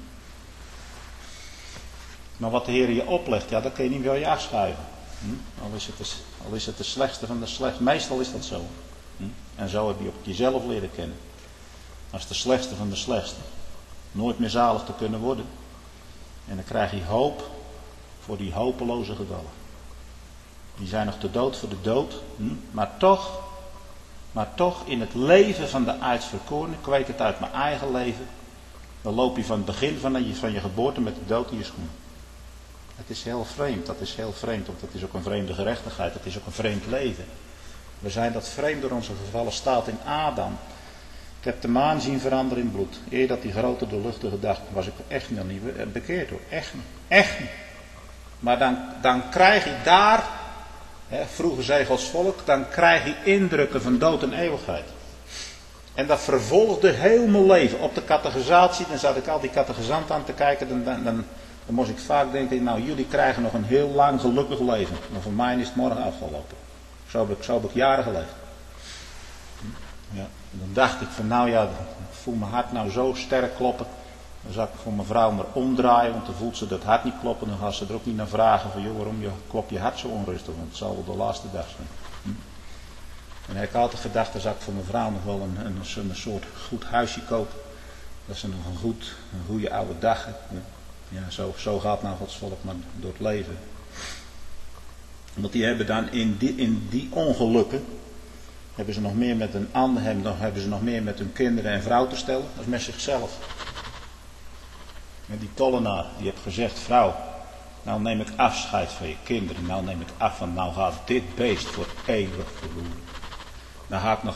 Maar wat de Heer je oplegt, ja, dat kun je niet weer je afschuiven. Al is het de slechtste van de slecht. Meestal is dat zo. En zo heb je ook jezelf leren kennen. Als de slechtste van de slechtste. Nooit meer zalig te kunnen worden. En dan krijg je hoop voor die hopeloze gevallen. Die zijn nog te dood voor de dood. Maar toch in het leven van de uitverkorene, ik weet het uit mijn eigen leven. Dan loop je van het begin van je geboorte met de dood in je schoen. Het is heel vreemd, dat is heel vreemd, want het is ook een vreemde gerechtigheid, het is ook een vreemd leven. We zijn dat vreemd door onze gevallen staat in Adam. Ik heb de maan zien veranderen in bloed. Eer dat die grote doorluchtige dag was ik echt nog niet bekeerd hoor. Echt niet. Echt niet. Maar dan krijg je daar, vroeger zei Gods volk, dan krijg je indrukken van dood en eeuwigheid. En dat vervolgde heel mijn leven. Op de catechisatie, dan zat ik al die catechizanten aan te kijken. Dan moest ik vaak denken, nou jullie krijgen nog een heel lang gelukkig leven. Maar voor mij is het morgen afgelopen. Zo heb ik jaren geleefd. Ja, en dan dacht ik van nou ja, ik voel mijn hart nou zo sterk kloppen. Dan zou ik voor mijn vrouw maar omdraaien, want dan voelt ze dat hart niet kloppen. Dan gaat ze er ook niet naar vragen van joh, waarom klopt je hart zo onrustig, want het zal wel de laatste dag zijn. En ik had altijd gedacht, dan zou ik voor mijn vrouw nog wel een soort goed huisje kopen. Dat ze nog een goede oude dag heeft. Ja, zo gaat nou Gods volk maar door het leven. Want die hebben dan in die ongelukken, hebben ze nog meer met een ander, hebben ze nog meer met hun kinderen en vrouw te stellen, als met zichzelf. En die tollenaar, die heeft gezegd, vrouw, nou neem ik afscheid van je kinderen, nou neem ik af van, nou gaat dit beest voor eeuwig verloren. Dan ga ik nog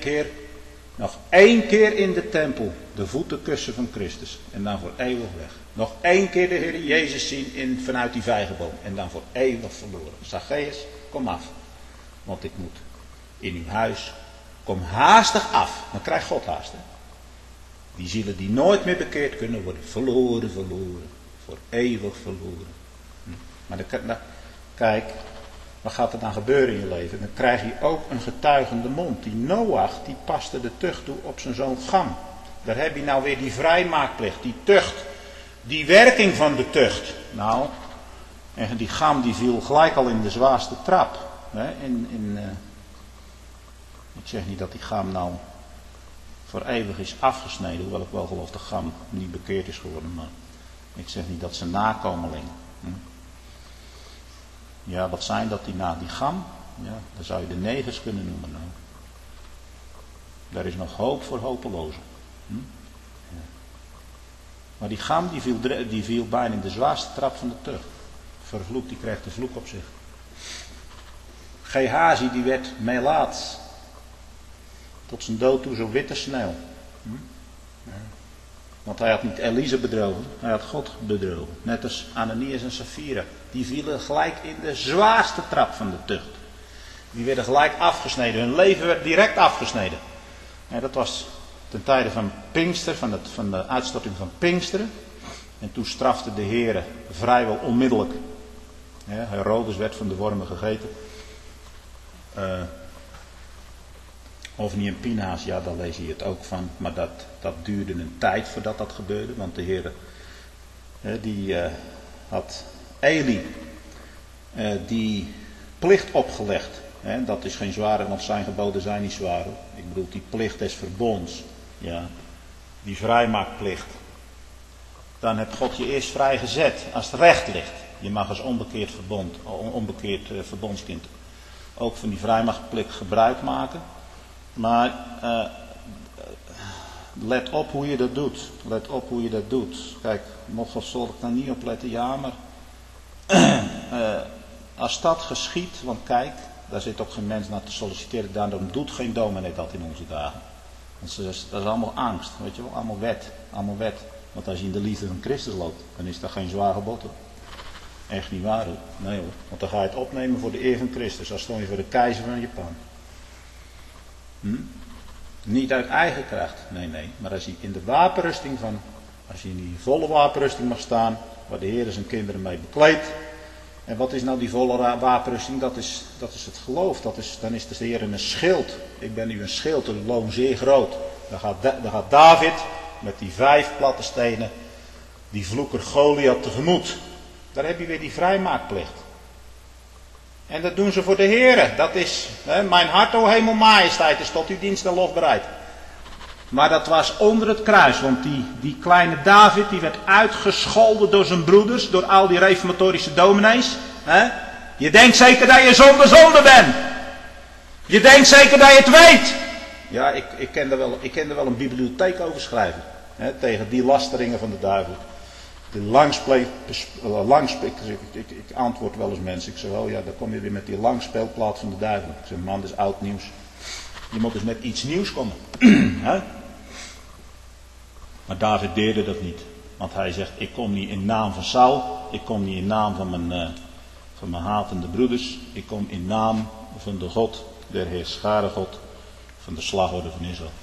één keer in de tempel de voeten kussen van Christus en dan voor eeuwig weg. Nog één keer de Heer Jezus zien vanuit die vijgenboom en dan voor eeuwig verloren. Zacchaeus, kom af, want ik moet in uw huis, kom haastig af. Dan krijgt God haast. Hè? Die zielen die nooit meer bekeerd kunnen worden, verloren, voor eeuwig verloren. Maar kijk, wat gaat er dan gebeuren in je leven? Dan krijg je ook een getuigende mond. Die Noach, die paste de tucht toe op zijn zoon Cham. Daar heb je nou weer die vrijmaakplicht, die tucht, die werking van de tucht. Nou, en die Cham die viel gelijk al in de zwaarste trap. Hè? Ik zeg niet dat die Cham nou voor eeuwig is afgesneden, hoewel ik wel geloof dat Cham niet bekeerd is geworden, maar ik zeg niet dat ze nakomelingen. Ja, wat zijn dat die Cham? Ja, dan zou je de negers kunnen noemen. Nou. Daar is nog hoop voor hopelozen. Ja. Maar die Cham die viel bijna in de zwaarste trap van de tucht. Vervloekt, die krijgt de vloek op zich. Gehazi die werd melaats. Tot zijn dood toe zo wit als sneeuw. Ja. Want hij had niet Elise bedrogen, hij had God bedrogen. Net als Ananias en Safira. Die vielen gelijk in de zwaarste trap van de tucht. Die werden gelijk afgesneden. Hun leven werd direct afgesneden. Ja, dat was ten tijde van Pinkster, van de uitstorting van Pinksteren. En toen strafte de Heere vrijwel onmiddellijk. Ja, Herodes werd van de wormen gegeten. Of niet in Pinaas, ja, daar lees je het ook van. Maar dat duurde een tijd voordat dat gebeurde. Want de Heer die had Eli die plicht opgelegd. Dat is geen zware, want zijn geboden zijn niet zwaar. Ik bedoel die plicht des verbonds. Ja, die vrijmaakplicht. Dan heeft God je eerst vrijgezet als het recht ligt. Je mag als onbekeerd verbondskind ook van die vrijmaakplicht gebruik maken. Maar let op hoe je dat doet. Let op hoe je dat doet. Kijk, mocht Gods volk daar niet op letten, ja, maar als dat geschiet, want kijk, daar zit ook geen mens naar te solliciteren, daarom doet geen dominee dat in onze dagen. Want dat is allemaal angst, weet je wel, allemaal wet. Want als je in de liefde van Christus loopt, dan is dat geen zwaar gebod hoor. Echt niet waar hoor. Nee hoor, want dan ga je het opnemen voor de eer van Christus, als stond je voor de keizer van Japan. Niet uit eigen kracht, nee, maar als je in de wapenrusting als je in die volle wapenrusting mag staan, waar de Heer zijn kinderen mee bekleedt. En wat is nou die volle wapenrusting? Dat is het geloof, dan is de Heer een schild. Ik ben nu een schild, een loon zeer groot. Dan gaat David met die 5 platte stenen, die vloeker Goliath tegemoet. Daar heb je weer die vrijmaakplicht. En dat doen ze voor de Heere. Dat is, mijn hart, o hemel majesteit, is tot uw dienst en lof bereid. Maar dat was onder het kruis, want die kleine David, die werd uitgescholden door zijn broeders, door al die reformatorische dominees. Je denkt zeker dat je zonder zonde bent. Je denkt zeker dat je het weet. Ja, ik ken er wel een bibliotheek over schrijven. Tegen die lasteringen van de duivel. Ik antwoord wel eens mensen. Ik zeg, oh ja, dan kom je weer met die langspeelplaat van de duivel. Ik zeg, man, dat is oud nieuws. Je moet dus met iets nieuws komen. Maar David deerde dat niet. Want hij zegt, ik kom niet in naam van Saul. Ik kom niet in naam van mijn hatende broeders. Ik kom in naam van de God, der Heerschare God, van de slagorde van Israël.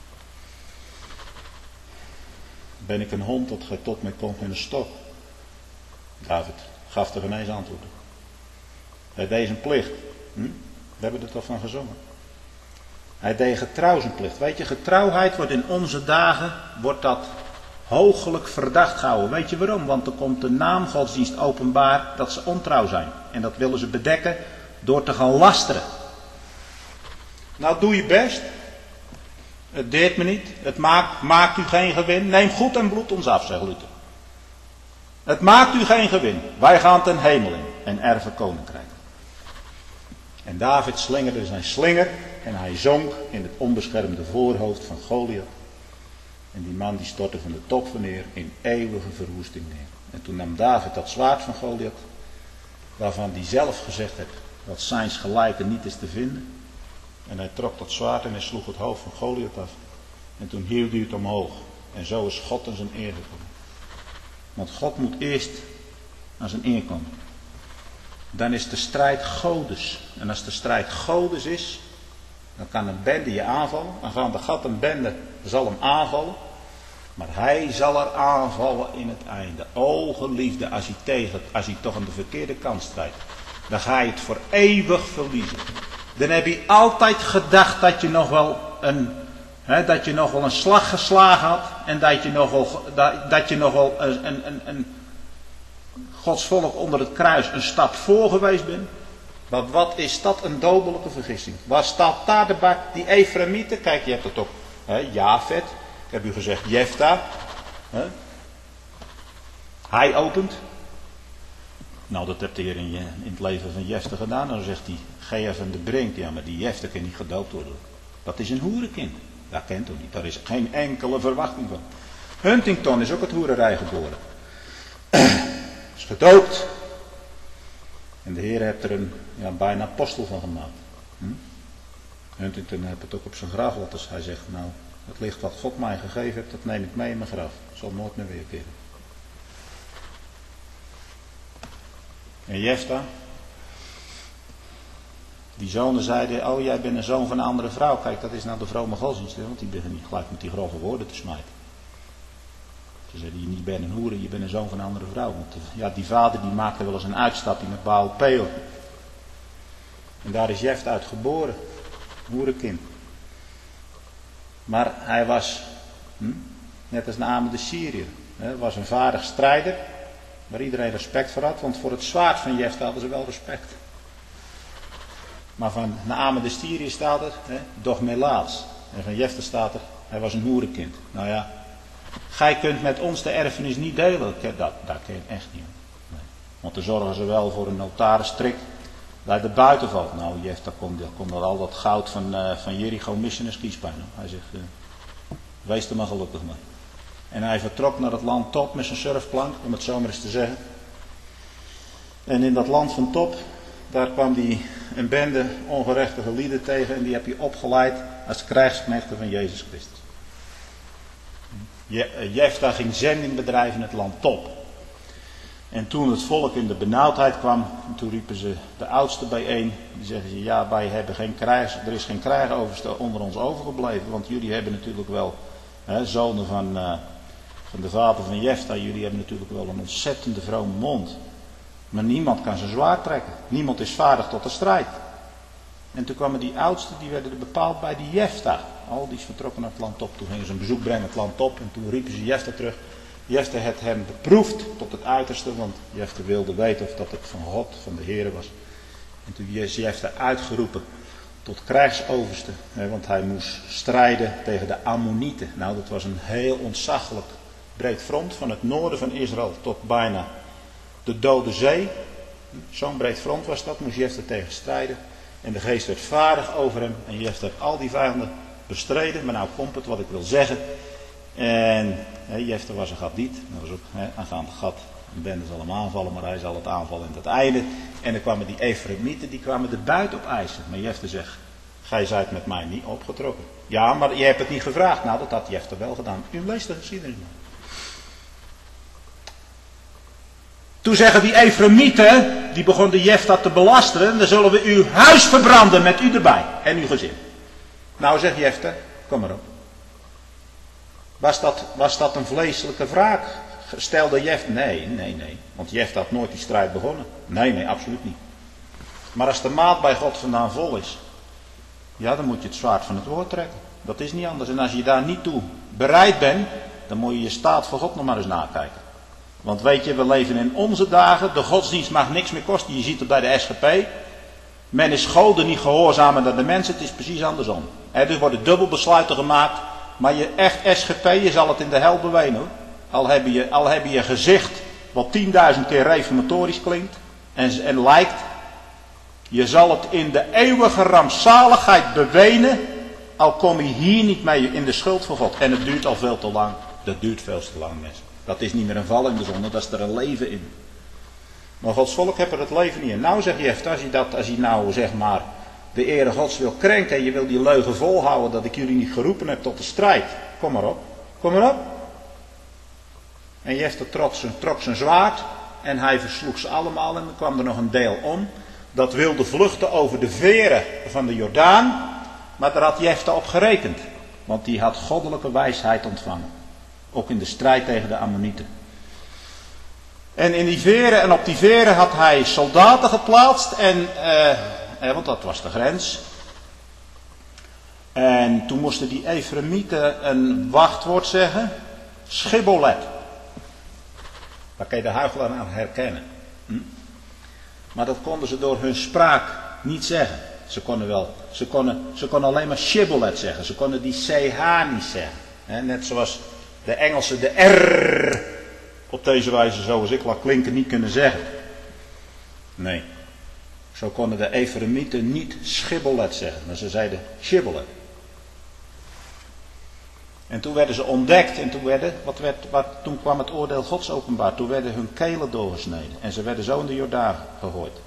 Ben ik een hond dat gij tot mij komt met een stok? David gaf er geen eens antwoord op. Hij deed zijn plicht. We hebben er toch van gezongen. Hij deed getrouw zijn plicht. Weet je, getrouwheid wordt in onze dagen, wordt dat hoogelijk verdacht gehouden. Weet je waarom? Want er komt de naam godsdienst openbaar dat ze ontrouw zijn. En dat willen ze bedekken door te gaan lasteren. Nou, doe je best. Het deert me niet. Het maakt u geen gewin. Neem goed en bloed ons af, zegt Luther. Het maakt u geen gewin. Wij gaan ten hemel in en erven koninkrijk. En David slingerde zijn slinger en hij zonk in het onbeschermde voorhoofd van Goliath. En die man die stortte van de top van neer in eeuwige verwoesting neer. En toen nam David dat zwaard van Goliath, waarvan hij zelf gezegd heeft dat zijns gelijke niet is te vinden. En hij trok dat zwaard en hij sloeg het hoofd van Goliath af. En toen hield hij het omhoog. En zo is God aan zijn eer gekomen. Want God moet eerst aan zijn eer komen. Dan is de strijd Godes. En als de strijd Godes is, dan kan een bende je aanvallen. Dan gaat de gat een bende, zal hem aanvallen. Maar hij zal er aanvallen in het einde. O geliefde, als hij toch aan de verkeerde kant strijdt, dan ga je het voor eeuwig verliezen. Dan heb je altijd gedacht dat je nog wel een slag geslagen had. En dat je nog wel een Gods volk onder het kruis een stap voor geweest bent. Maar wat is dat een dodelijke vergissing. Waar staat daar die Efraïmieten? Kijk, je hebt het ook. Jafet. Ik heb u gezegd Jefta. Hij opent. Nou, dat hebt de Heer in het leven van Jefta gedaan. Dan zegt hij, Gea van de Brink. Ja, maar die Jefta kan niet gedoopt worden. Dat is een hoerenkind. Dat kent u niet. Daar is geen enkele verwachting van. Huntington is ook het hoererij geboren. Is gedoopt. En de Heer heeft er een bijna apostel van gemaakt. Huntington heeft het ook op zijn graf laten. Hij zegt, nou, het licht wat God mij gegeven heeft, dat neem ik mee in mijn graf. Ik zal nooit meer weerkeren. En Jefta, die zonen zeiden, oh jij bent een zoon van een andere vrouw. Kijk, dat is nou de vrome godsdienst, want die beginnen niet gelijk met die grove woorden te smijten. Ze zeiden, je niet bent een hoer, je bent een zoon van een andere vrouw. Want die vader die maakte wel eens een uitstapje met Baal Peor. En daar is Jefta uit geboren, hoerenkind. Maar hij was, net als Naaman de Syriër, was een vaardig strijder. Waar iedereen respect voor had, want voor het zwaard van Jefta hadden ze wel respect. Maar van Naaman de Syriër staat er, doch melaats. En van Jefta staat er, hij was een hoerenkind. Nou ja, gij kunt met ons de erfenis niet delen. Dat ken je echt niet. Nee. Want dan zorgen ze wel voor een notarisstrik dat er buiten valt. Nou, Jefta komt al dat goud van Jericho missen en kiespijn. Hij zegt, wees er maar gelukkig mee. En hij vertrok naar het land Top met zijn surfplank, om het zo maar eens te zeggen. En in dat land van Top, daar kwam hij een bende ongerechtige lieden tegen en die heb hij opgeleid als krijgsknechten van Jezus Christus. Jefta ging zending bedrijven in het land Top. En toen het volk in de benauwdheid kwam, toen riepen ze de oudsten bijeen. Die zeggen ze, ja, wij hebben geen er is geen krijgoverste onder ons overgebleven, want jullie hebben natuurlijk wel zonen van de vader van Jefta, jullie hebben natuurlijk wel een ontzettende vrome mond. Maar niemand kan zijn zwaard trekken. Niemand is vaardig tot de strijd. En toen kwamen die oudsten, die werden bepaald bij die Jefta. Al die is vertrokken naar het land Top. Toen gingen ze een bezoek brengen het land Top. En toen riepen ze Jefta terug. Jefta had hem beproefd tot het uiterste. Want Jefta wilde weten of dat het van God, van de Heer was. En toen is Jefta uitgeroepen tot krijgsoverste. Want hij moest strijden tegen de Ammonieten. Nou, dat was een heel ontzaglijk breed front. Van het noorden van Israël tot bijna de Dode Zee. Zo'n breed front was dat. Moest Jefta tegen strijden. En de geest werd vaardig over hem. En Jefta heeft al die vijanden bestreden. Maar nou komt het wat ik wil zeggen. En Jefte was een Gadiet. Dat was ook aangaande Gad. En Ben zal hem aanvallen, maar hij zal het aanvallen in het einde. En dan kwamen die Efraimieten, die kwamen de buit op eisen. Maar Jefte zegt, gij zijt met mij niet opgetrokken. Ja, maar je hebt het niet gevraagd. Nou, dat had Jefte wel gedaan. U leest de geschiedenis maar. Toen zeggen die Efraimieten, die begonnen Jefta te belasteren, dan zullen we uw huis verbranden met u erbij en uw gezin. Nou, zegt Jefta, kom maar op. Was dat een vleeselijke wraak? Stelde Jefta? Nee. Want Jefta had nooit die strijd begonnen. Nee, absoluut niet. Maar als de maat bij God vandaan vol is, ja, dan moet je het zwaard van het woord trekken. Dat is niet anders. En als je daar niet toe bereid bent, dan moet je je staat voor God nog maar eens nakijken. Want weet je, we leven in onze dagen, de godsdienst mag niks meer kosten. Je ziet het bij de SGP. Men is goden niet gehoorzamer dan de mensen, het is precies andersom. Er worden dubbelbesluiten gemaakt, maar je echt SGP, je zal het in de hel bewenen hoor. Al heb je gezicht wat 10.000 keer reformatorisch klinkt en lijkt. Je zal het in de eeuwige rampzaligheid bewenen, al kom je hier niet mee in de schuld van God. En het duurt al veel te lang. Dat duurt veel te lang, mensen. Dat is niet meer een val in de zonde, dat is er een leven in. Maar Gods volk heeft er het leven niet in. Nou zeg Jefta, als je nou zeg maar de ere Gods wil krenken en je wil die leugen volhouden dat ik jullie niet geroepen heb tot de strijd. Kom maar op. En Jefta trok zijn zwaard en hij versloeg ze allemaal en dan kwam er nog een deel om. Dat wilde vluchten over de veren van de Jordaan, maar daar had Jefta op gerekend. Want die had goddelijke wijsheid ontvangen. Ook in de strijd tegen de Ammonieten. En in die veren en op die veren had hij soldaten geplaatst. Want dat was de grens. En toen moesten die Efraimieten een wachtwoord zeggen. Schibbolet. Daar kan je de huichelaar aan herkennen. Maar dat konden ze door hun spraak niet zeggen. Ze konden alleen maar Shibbolet zeggen. Ze konden die CH niet zeggen. Net zoals de Engelsen de R op deze wijze zoals ik laat klinken niet kunnen zeggen. Nee. Zo konden de Efraimieten niet Schibbolet zeggen. Maar ze zeiden Shibbolet. En toen werden ze ontdekt. En toen kwam het oordeel Gods openbaar. Toen werden hun kelen doorgesneden. En ze werden zo in de Jordaan gegooid.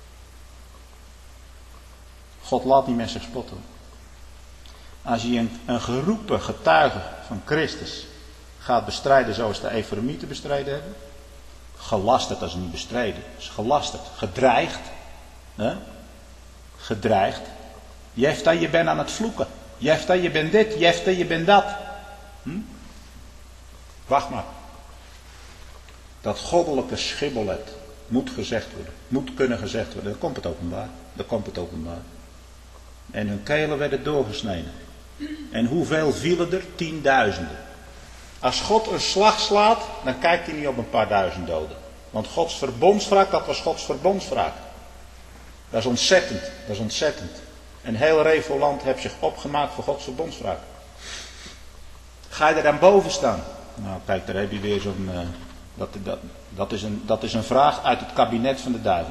God laat niet met zich spotten. Als je een geroepen getuige van Christus gaat bestrijden zoals de Efraimieten bestreden hebben. Gelasterd als niet bestreden. Dus gelasterd. Gedreigd. Gedreigd. Jefta, je bent aan het vloeken. Jefta, je bent dit. Jefta, je bent dat. Wacht maar. Dat goddelijke schibbolet moet gezegd worden. Moet kunnen gezegd worden. Dan komt het openbaar. En hun kelen werden doorgesneden. En hoeveel vielen er? 10.000. Als God een slag slaat, dan kijkt hij niet op een paar duizend doden. Want Gods verbondswraak, dat was Gods verbondswraak. Dat is ontzettend. En heel Revoland heeft zich opgemaakt voor Gods verbondswraak. Ga je er dan boven staan? Nou kijk, daar heb je weer zo'n... Dat is een vraag uit het kabinet van de duivel.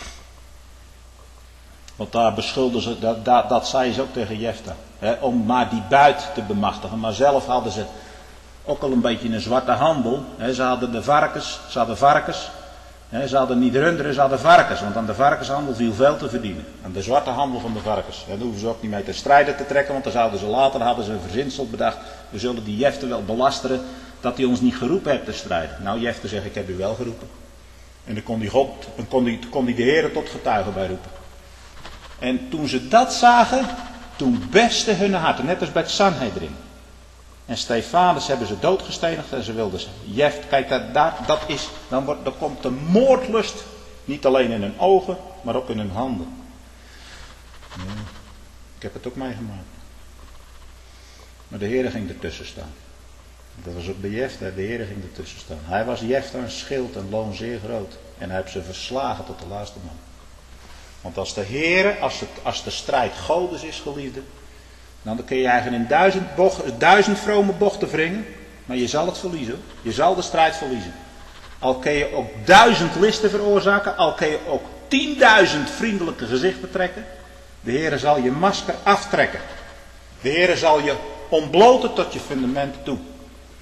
Want daar beschuldigen ze, dat zei ze ook tegen Jefta. Om maar die buit te bemachtigen. Maar zelf hadden ze ook al een beetje een zwarte handel. Ze hadden varkens. Ze hadden niet runderen, ze hadden varkens. Want aan de varkenshandel viel veel te verdienen. Aan de zwarte handel van de varkens. Daar hoeven ze ook niet mee te strijden te trekken. Want dan zouden ze later, hadden ze een verzinsel bedacht. We zullen die Jefte wel belasteren. Dat hij ons niet geroepen heeft te strijden. Nou, Jefte zegt, ik heb u wel geroepen. En dan kon hij de Heere tot getuige bij roepen. En toen ze dat zagen, toen berstten hun harten. Net als bij het Sanhedrin. En Stefanus hebben ze doodgestenigd en ze wilden ze. Jeft, kijk, dan komt de moordlust. Niet alleen in hun ogen, maar ook in hun handen. Ja, ik heb het ook meegemaakt. Maar de Heere ging ertussen staan. Dat was ook bij Jefta, de Heere ging ertussen staan. Hij was Jefta een schild en loon zeer groot. En hij heeft ze verslagen tot de laatste man. Want als de Heere, als de strijd Godes is, geliefde, dan kun je eigenlijk in 1000 vrome bochten wringen, maar je zal het verliezen. Je zal de strijd verliezen. Al kun je ook 1000 listen veroorzaken, al kun je ook 10.000 vriendelijke gezichten trekken. De Heere zal je masker aftrekken. De Heere zal je ontbloten tot je fundamenten toe.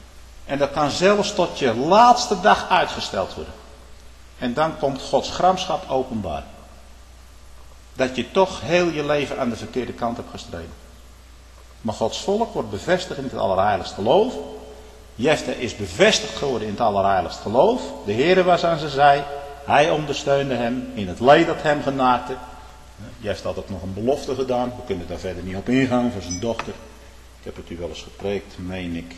En dat kan zelfs tot je laatste dag uitgesteld worden. En dan komt Gods gramschap openbaar. Dat je toch heel je leven aan de verkeerde kant hebt gestreden. Maar Gods volk wordt bevestigd in het allerheiligste geloof. Jefte is bevestigd geworden in het allerheiligste geloof. De Heere was aan zijn zij. Hij ondersteunde hem in het leed dat hem genaakte. Jefte had ook nog een belofte gedaan. We kunnen daar verder niet op ingaan voor zijn dochter. Ik heb het u wel eens gepreekt, meen ik.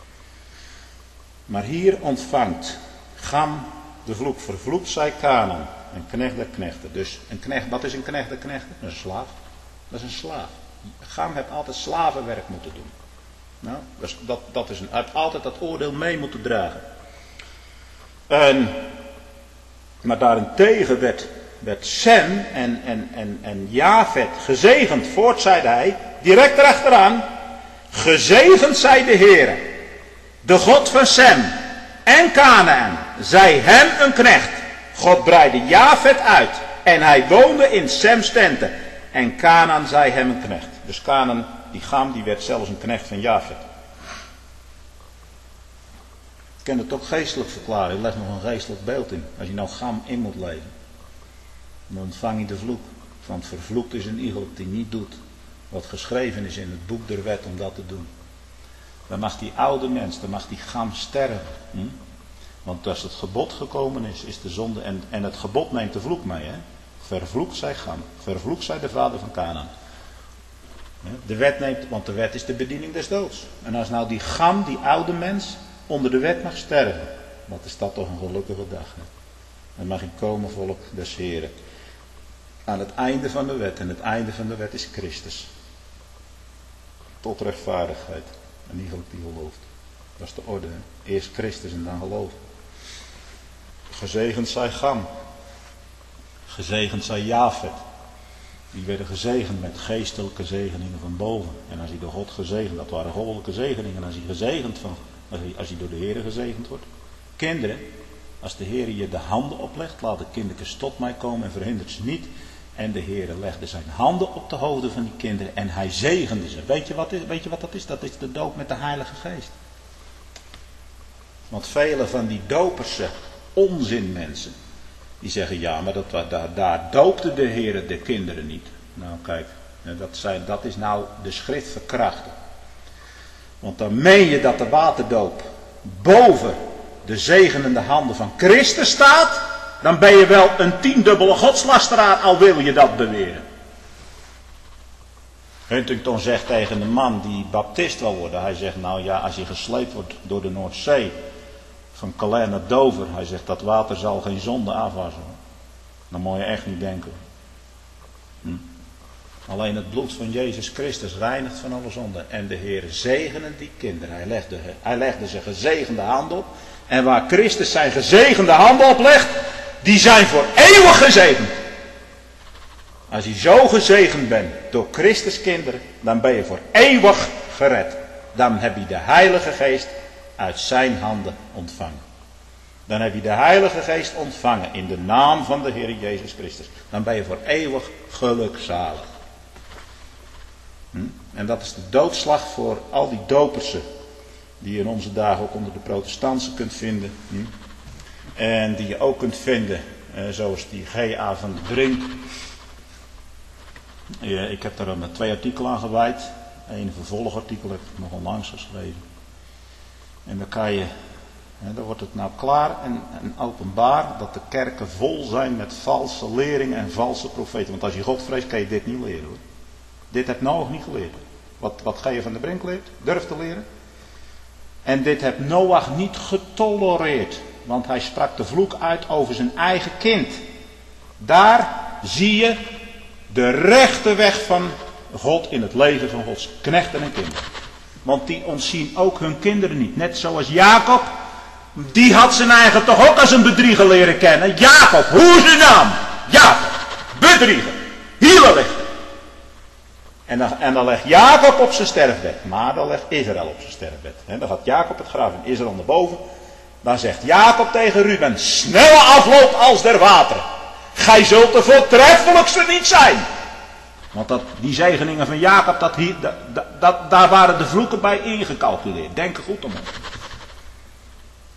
Maar hier ontvangt Cham de vloek. Vervloekt zij Kanaan. Een knecht der knechten. Dus een knecht, wat is een knecht der knechten? Dat is een slaaf. Dat is een slaaf. Cham heeft altijd slavenwerk moeten doen. Nou, heeft altijd dat oordeel mee moeten dragen. Maar daarentegen werd Sem en Jafet gezegend. Voort zeide hij, direct erachteraan. Gezegend zij de Heere, de God van Sem en Kanaan, zij hem een knecht. God breidde Jafet uit en hij woonde in Sems tenten. En Kanaan zij hem een knecht. Dus Kanaan, die Cham, die werd zelfs een knecht van Jafet. Ik kan het ook geestelijk verklaren. Ik leg nog een geestelijk beeld in. Als je nou Cham in moet leven, dan ontvang je de vloek. Want vervloekt is een iegelijk die niet doet wat geschreven is in het boek der wet om dat te doen. Dan mag die oude mens, dan mag die Cham sterven. Want als het gebod gekomen is, is de zonde. En het gebod neemt de vloek mee. Hè? Vervloekt zij Cham. Vervloekt zij de vader van Kanaan. De wet neemt, want de wet is de bediening des doods. En als nou die Cham, die oude mens, onder de wet mag sterven. Wat is dat toch een gelukkige dag. Hè? Dan mag ik komen, volk des Heren. Aan het einde van de wet. En het einde van de wet is Christus. Tot rechtvaardigheid. En iegelijk die gelooft. Dat is de orde. Hè? Eerst Christus en dan geloof. Gezegend zij Cham. Gezegend zij Jafet. Die werden gezegend met geestelijke zegeningen van boven. En als hij door God gezegend, dat waren goddelijke zegeningen. Als hij gezegend als hij door de Heer gezegend wordt. Kinderen, als de Heer je de handen oplegt, laat de kindertjes tot mij komen en verhindert ze niet. En de Heer legde zijn handen op de hoofden van die kinderen en hij zegende ze. Weet je wat dat is? Dat is de doop met de Heilige Geest. Want vele van die doperse onzinmensen, die zeggen ja, maar daar doopte de Heer de kinderen niet. Nou kijk, dat is nou de schrift verkrachten. Want dan meen je dat de waterdoop boven de zegenende handen van Christus staat, dan ben je wel een 10-dubbele godslasteraar, al wil je dat beweren. Huntington zegt tegen een man die baptist wil worden, hij zegt nou ja, als je gesleept wordt door de Noordzee, van Calais naar Dover, hij zegt dat water zal geen zonde afwassen. Dan moet je echt niet denken. Alleen het bloed van Jezus Christus reinigt van alle zonde. En de Heer zegende die kinderen. Hij legde zijn gezegende hand op. En waar Christus zijn gezegende handen oplegt, die zijn voor eeuwig gezegend. Als je zo gezegend bent door Christus kinderen, dan ben je voor eeuwig gered. Dan heb je de Heilige Geest uit zijn handen ontvangen. Dan heb je de Heilige Geest ontvangen in de naam van de Heer Jezus Christus. Dan ben je voor eeuwig gelukzalig. En dat is de doodslag voor al die dopersen die je in onze dagen ook onder de protestanten kunt vinden. En die je ook kunt vinden zoals die G.A. van de Brink. Ik heb daar 2 artikelen aan gewijd. Een vervolgartikel heb ik nog onlangs geschreven. En dan kan je, dan wordt het nou klaar en openbaar dat de kerken vol zijn met valse leringen en valse profeten. Want als je God vreest, kan je dit niet leren hoor. Dit heb Noach niet geleerd. Wat G.A. van de Brink leert, durft te leren. En dit heb Noach niet getolereerd. Want hij sprak de vloek uit over zijn eigen kind. Daar zie je de rechte weg van God in het leven van Gods knechten en kinderen. Want die ontzien ook hun kinderen niet. Net zoals Jacob. Die had zijn eigen toch ook als een bedrieger leren kennen. Jacob, hoe is zijn naam? Jacob, bedrieger, hielenlichter. En dan legt Jacob op zijn sterfbed. Maar dan legt Israël op zijn sterfbed. Dan gaat Jacob het graf en Israël naar boven. Dan zegt Jacob tegen Ruben. Snelle afloop als der wateren. Gij zult de voortreffelijkste niet zijn. Want die zegeningen van Jacob, daar waren de vloeken bij ingecalculeerd. Denk er goed om.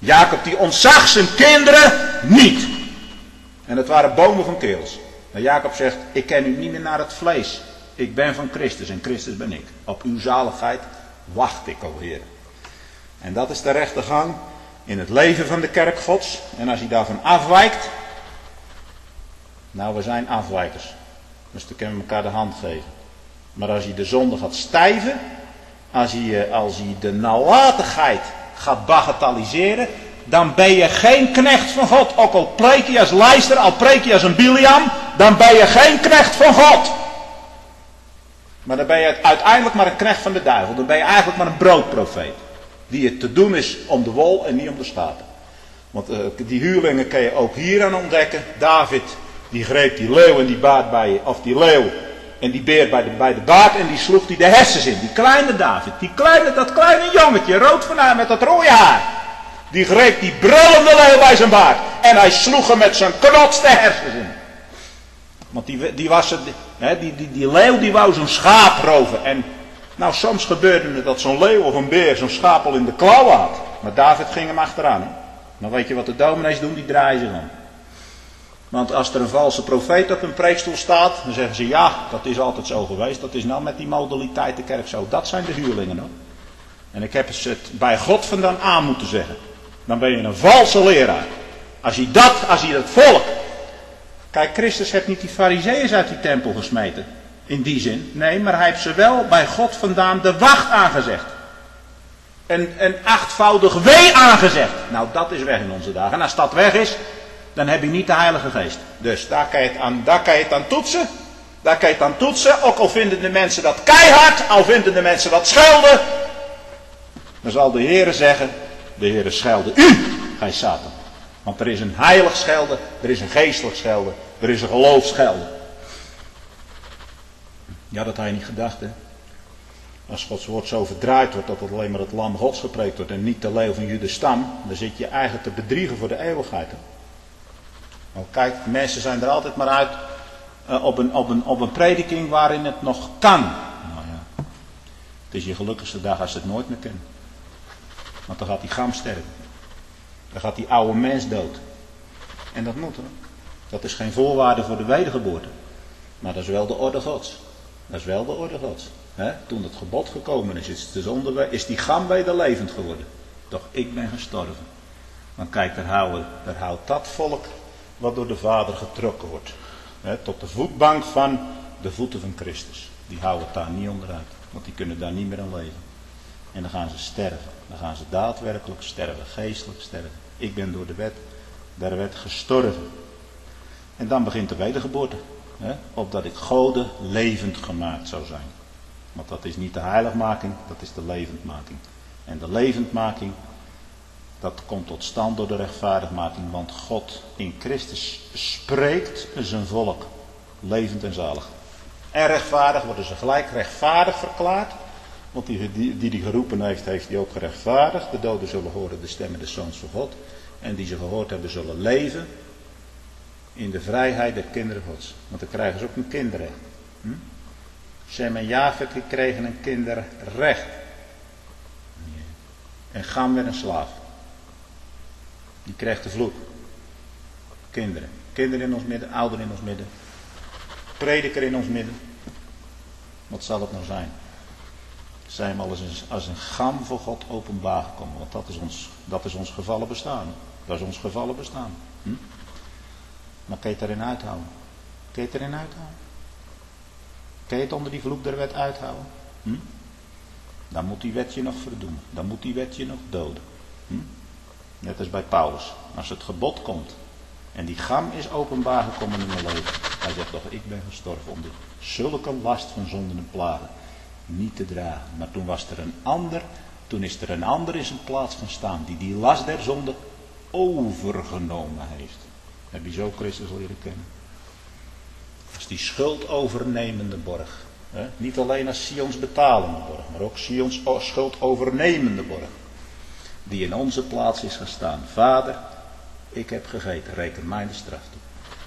Jacob die ontzag zijn kinderen niet. En het waren bomen van keels. Maar Jacob zegt, ik ken u niet meer naar het vlees. Ik ben van Christus en Christus ben ik. Op uw zaligheid wacht ik, o Heer. En dat is de rechte gang in het leven van de kerk Gods. En als hij daarvan afwijkt. Nou, we zijn afwijkers. Dus dan kunnen we elkaar de hand geven. Maar als je de zonde gaat stijven. Als je de nalatigheid gaat bagatelliseren. Dan ben je geen knecht van God. Ook al preek je als lijster, al preek je als een Biliam. Dan ben je geen knecht van God. Maar dan ben je uiteindelijk maar een knecht van de duivel. Dan ben je eigenlijk maar een broodprofeet. Die het te doen is om de wol en niet om de schapen. Want die huurlingen kun je ook hier aan ontdekken. David, die greep die leeuw en die baard bij, of die leeuw en die beer bij de baard en die sloeg die de hersens in. Die kleine David, dat kleine jongetje, rood van haar met dat rode haar. Die greep die brullende leeuw bij zijn baard. En hij sloeg hem met zijn knots de hersens in. Want die leeuw die wou zo'n schaap roven. En nou soms gebeurde het dat zo'n leeuw of een beer zo'n schaap al in de klauwen had. Maar David ging hem achteraan. Hè? Maar weet je wat de dominees doen? Die draaien zich om. Want als er een valse profeet op een preekstoel staat, dan zeggen ze ja, dat is altijd zo geweest. Dat is nou met die modaliteit de kerk zo. Dat zijn de huurlingen hoor. En ik heb het bij God vandaan aan moeten zeggen. Dan ben je een valse leraar. Als je dat volk. Kijk, Christus heeft niet die farizeeërs uit die tempel gesmeten. In die zin. Nee, maar hij heeft ze wel bij God vandaan de wacht aangezegd. Een achtvoudig wee aangezegd. Nou, dat is weg in onze dagen. En als dat weg is, dan heb je niet de Heilige Geest. Dus daar kan je het aan toetsen. Daar kan je het aan toetsen. Ook al vinden de mensen dat keihard. Al vinden de mensen dat schelden. Dan zal de Heere zeggen. De Heere schelde u, gij Satan. Want er is een heilig schelden. Er is een geestelijk schelden. Er is een geloofsschelden. Ja, dat had je niet gedacht, hè. Als Gods woord zo verdraaid wordt dat het alleen maar het lam Gods gepreekt wordt en niet de leeuw van Judas stam, dan zit je eigenlijk te bedriegen voor de eeuwigheid. Hè? Want kijk, mensen zijn er altijd maar uit op een prediking waarin het nog kan. Nou ja, het is je gelukkigste dag als het nooit meer kan. Want dan gaat die gam sterven. Dan gaat die oude mens dood. En dat moet, hè. Dat is geen voorwaarde voor de wedergeboorte. Maar dat is wel de orde Gods. Dat is wel de orde Gods. He? Toen het gebod gekomen is die gam weder levend geworden. Doch ik ben gestorven. Want kijk, daar houdt dat volk wat door de Vader getrokken wordt. He? Tot de voetbank van de voeten van Christus. Die houden het daar niet onderuit. Want die kunnen daar niet meer aan leven. En dan gaan ze sterven. Dan gaan ze daadwerkelijk sterven. Geestelijk sterven. Ik ben door de wet der wet gestorven. En dan begint de wedergeboorte. Opdat ik Gode levend gemaakt zou zijn. Want dat is niet de heiligmaking, dat is de levendmaking. En de levendmaking, dat komt tot stand door de rechtvaardigmaking. Want God in Christus spreekt zijn volk levend en zalig. En rechtvaardig worden ze gelijk rechtvaardig verklaard. Want die geroepen heeft, heeft hij ook gerechtvaardigd. De doden zullen horen de stemmen des Zoons van God. En die ze gehoord hebben zullen leven in de vrijheid der kinderen Gods. Want dan krijgen ze ook een kinderrecht. Sem en Jafet die kregen een kinderrecht. En Gam werd een slaaf. Die kreeg de vloek. Kinderen. Kinderen in ons midden, ouderen in ons midden. Prediker in ons midden. Wat zal het nou zijn? Zijn we als een Gam voor God openbaar gekomen. Want dat is ons gevallen bestaan. Dat is ons gevallen bestaan. Maar kun je het erin uithouden? Kun je het erin uithouden? Kun je het onder die vloek der wet uithouden? Dan moet die wet je nog verdoemen. Dan moet die wet je nog doden. Net als bij Paulus. Als het gebod komt. En die Gam is openbaar gekomen in mijn leven. Hij zegt toch, ik ben gestorven om zulke last van zonden en plagen niet te dragen. Maar toen was er een ander. Toen is er een ander in zijn plaats gaan staan. Die last der zonde overgenomen heeft. Heb je zo Christus leren kennen? Als die schuldovernemende borg. Hè? Niet alleen als Sions betalende borg, maar ook Sions schuldovernemende borg. Die in onze plaats is gestaan. Vader, ik heb gegeten, reken mij de straf toe.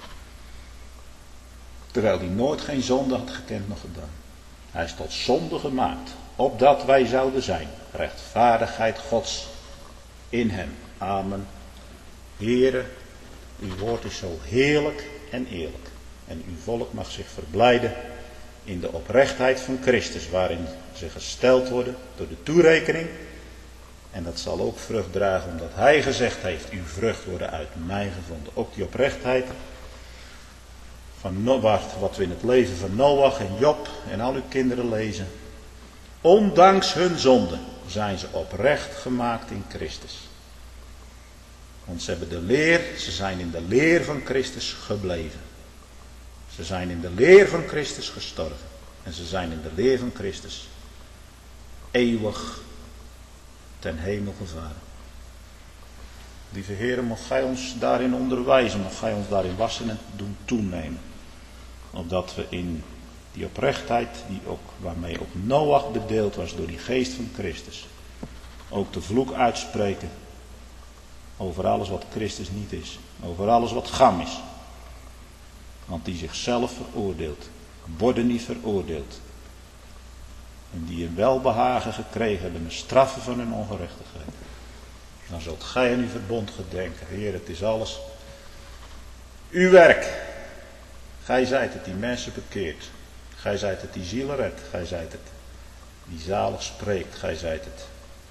Terwijl hij nooit geen zonde had gekend nog gedaan. Hij is tot zonde gemaakt, opdat wij zouden zijn. Rechtvaardigheid Gods in hem. amen. Heere, uw woord is zo heerlijk en eerlijk. En uw volk mag zich verblijden in de oprechtheid van Christus, waarin ze gesteld worden door de toerekening. En dat zal ook vrucht dragen, omdat hij gezegd heeft, uw vrucht worden uit mij gevonden. Ook die oprechtheid van wat we in het leven van Noach en Job en al uw kinderen lezen. Ondanks hun zonde zijn ze oprecht gemaakt in Christus. Want ze zijn in de leer van Christus gebleven. Ze zijn in de leer van Christus gestorven. En ze zijn in de leer van Christus eeuwig ten hemel gevaren. Lieve Heer, mocht gij ons daarin onderwijzen, mocht gij ons daarin wassen en doen toenemen. Opdat we in die oprechtheid, waarmee ook Noach bedeeld was door die geest van Christus, ook de vloek uitspreken over alles wat Christus niet is. Over alles wat gam is. Want die zichzelf veroordeelt, worden niet veroordeeld. En die een welbehagen gekregen hebben, een straffen van hun ongerechtigheid. Dan zult gij aan uw verbond gedenken. Heer, het is alles uw werk. Gij zijt het die mensen bekeert. Gij zijt het die zielen redt. Gij zijt het die zalig spreekt. Gij zijt het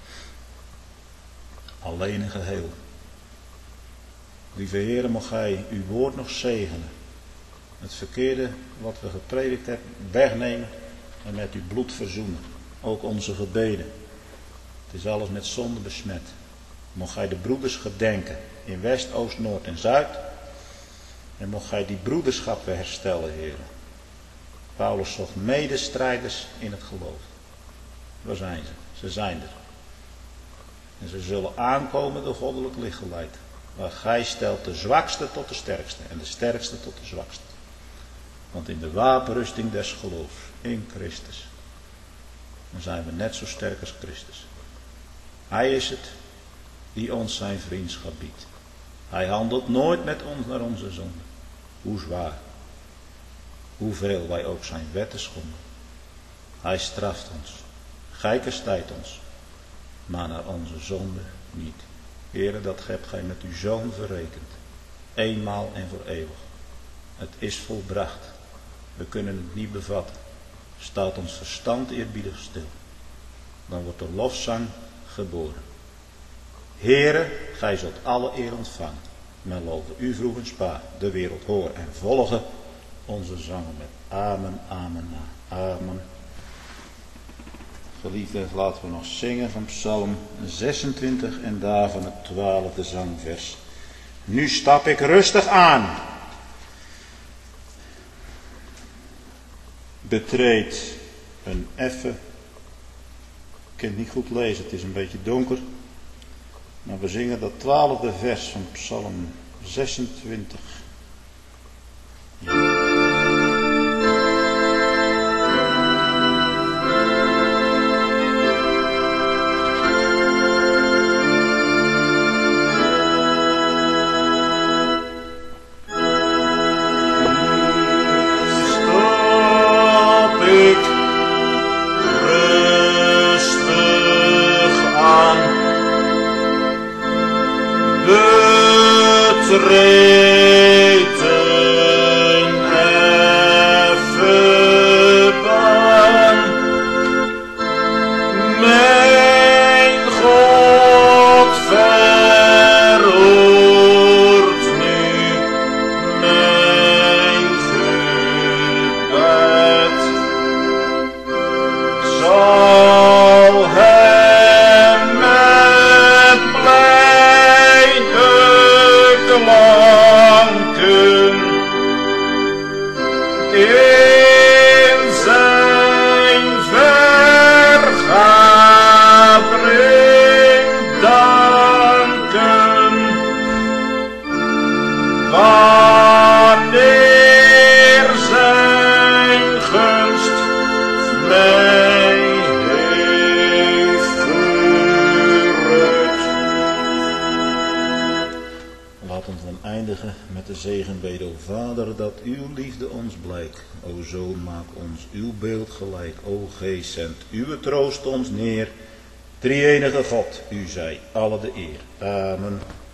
alleen en geheel. Lieve Heer, mag gij uw woord nog zegenen. Het verkeerde wat we gepredikt hebben wegnemen en met uw bloed verzoenen. Ook onze gebeden. Het is alles met zonde besmet. Mocht gij de broeders gedenken in West, Oost, Noord en Zuid. En mocht gij die broederschap weer herstellen, Heer. Paulus zocht medestrijders in het geloof. Waar zijn ze? Ze zijn er. En ze zullen aankomen door goddelijk lichtgeleid. Waar gij stelt de zwakste tot de sterkste en de sterkste tot de zwakste. Want in de wapenrusting des geloofs in Christus, dan zijn we net zo sterk als Christus. Hij is het die ons zijn vriendschap biedt. Hij handelt nooit met ons naar onze zonde. Hoe zwaar, hoeveel wij ook zijn wetten schonden. Hij straft ons, gij kastijdt ons, maar naar onze zonde niet. Heere, dat hebt gij met uw zoon verrekend. Eenmaal en voor eeuwig. Het is volbracht. We kunnen het niet bevatten. Staat ons verstand eerbiedig stil. Dan wordt de lofzang geboren. Heere, gij zult alle eer ontvangen. Men loven u vroeg en spaar. De wereld horen en volgen onze zangen met amen, amen, amen. Geliefden, laten we nog zingen van Psalm 26 en daarvan het 12e zangvers. Nu stap ik rustig aan. Betreed een effe. Ik kan het niet goed lezen, het is een beetje donker. Maar we zingen dat 12e vers van Psalm 26. Ja. Zendt uw troost ons neer Drie-enige God, u zij alle de eer. Amen.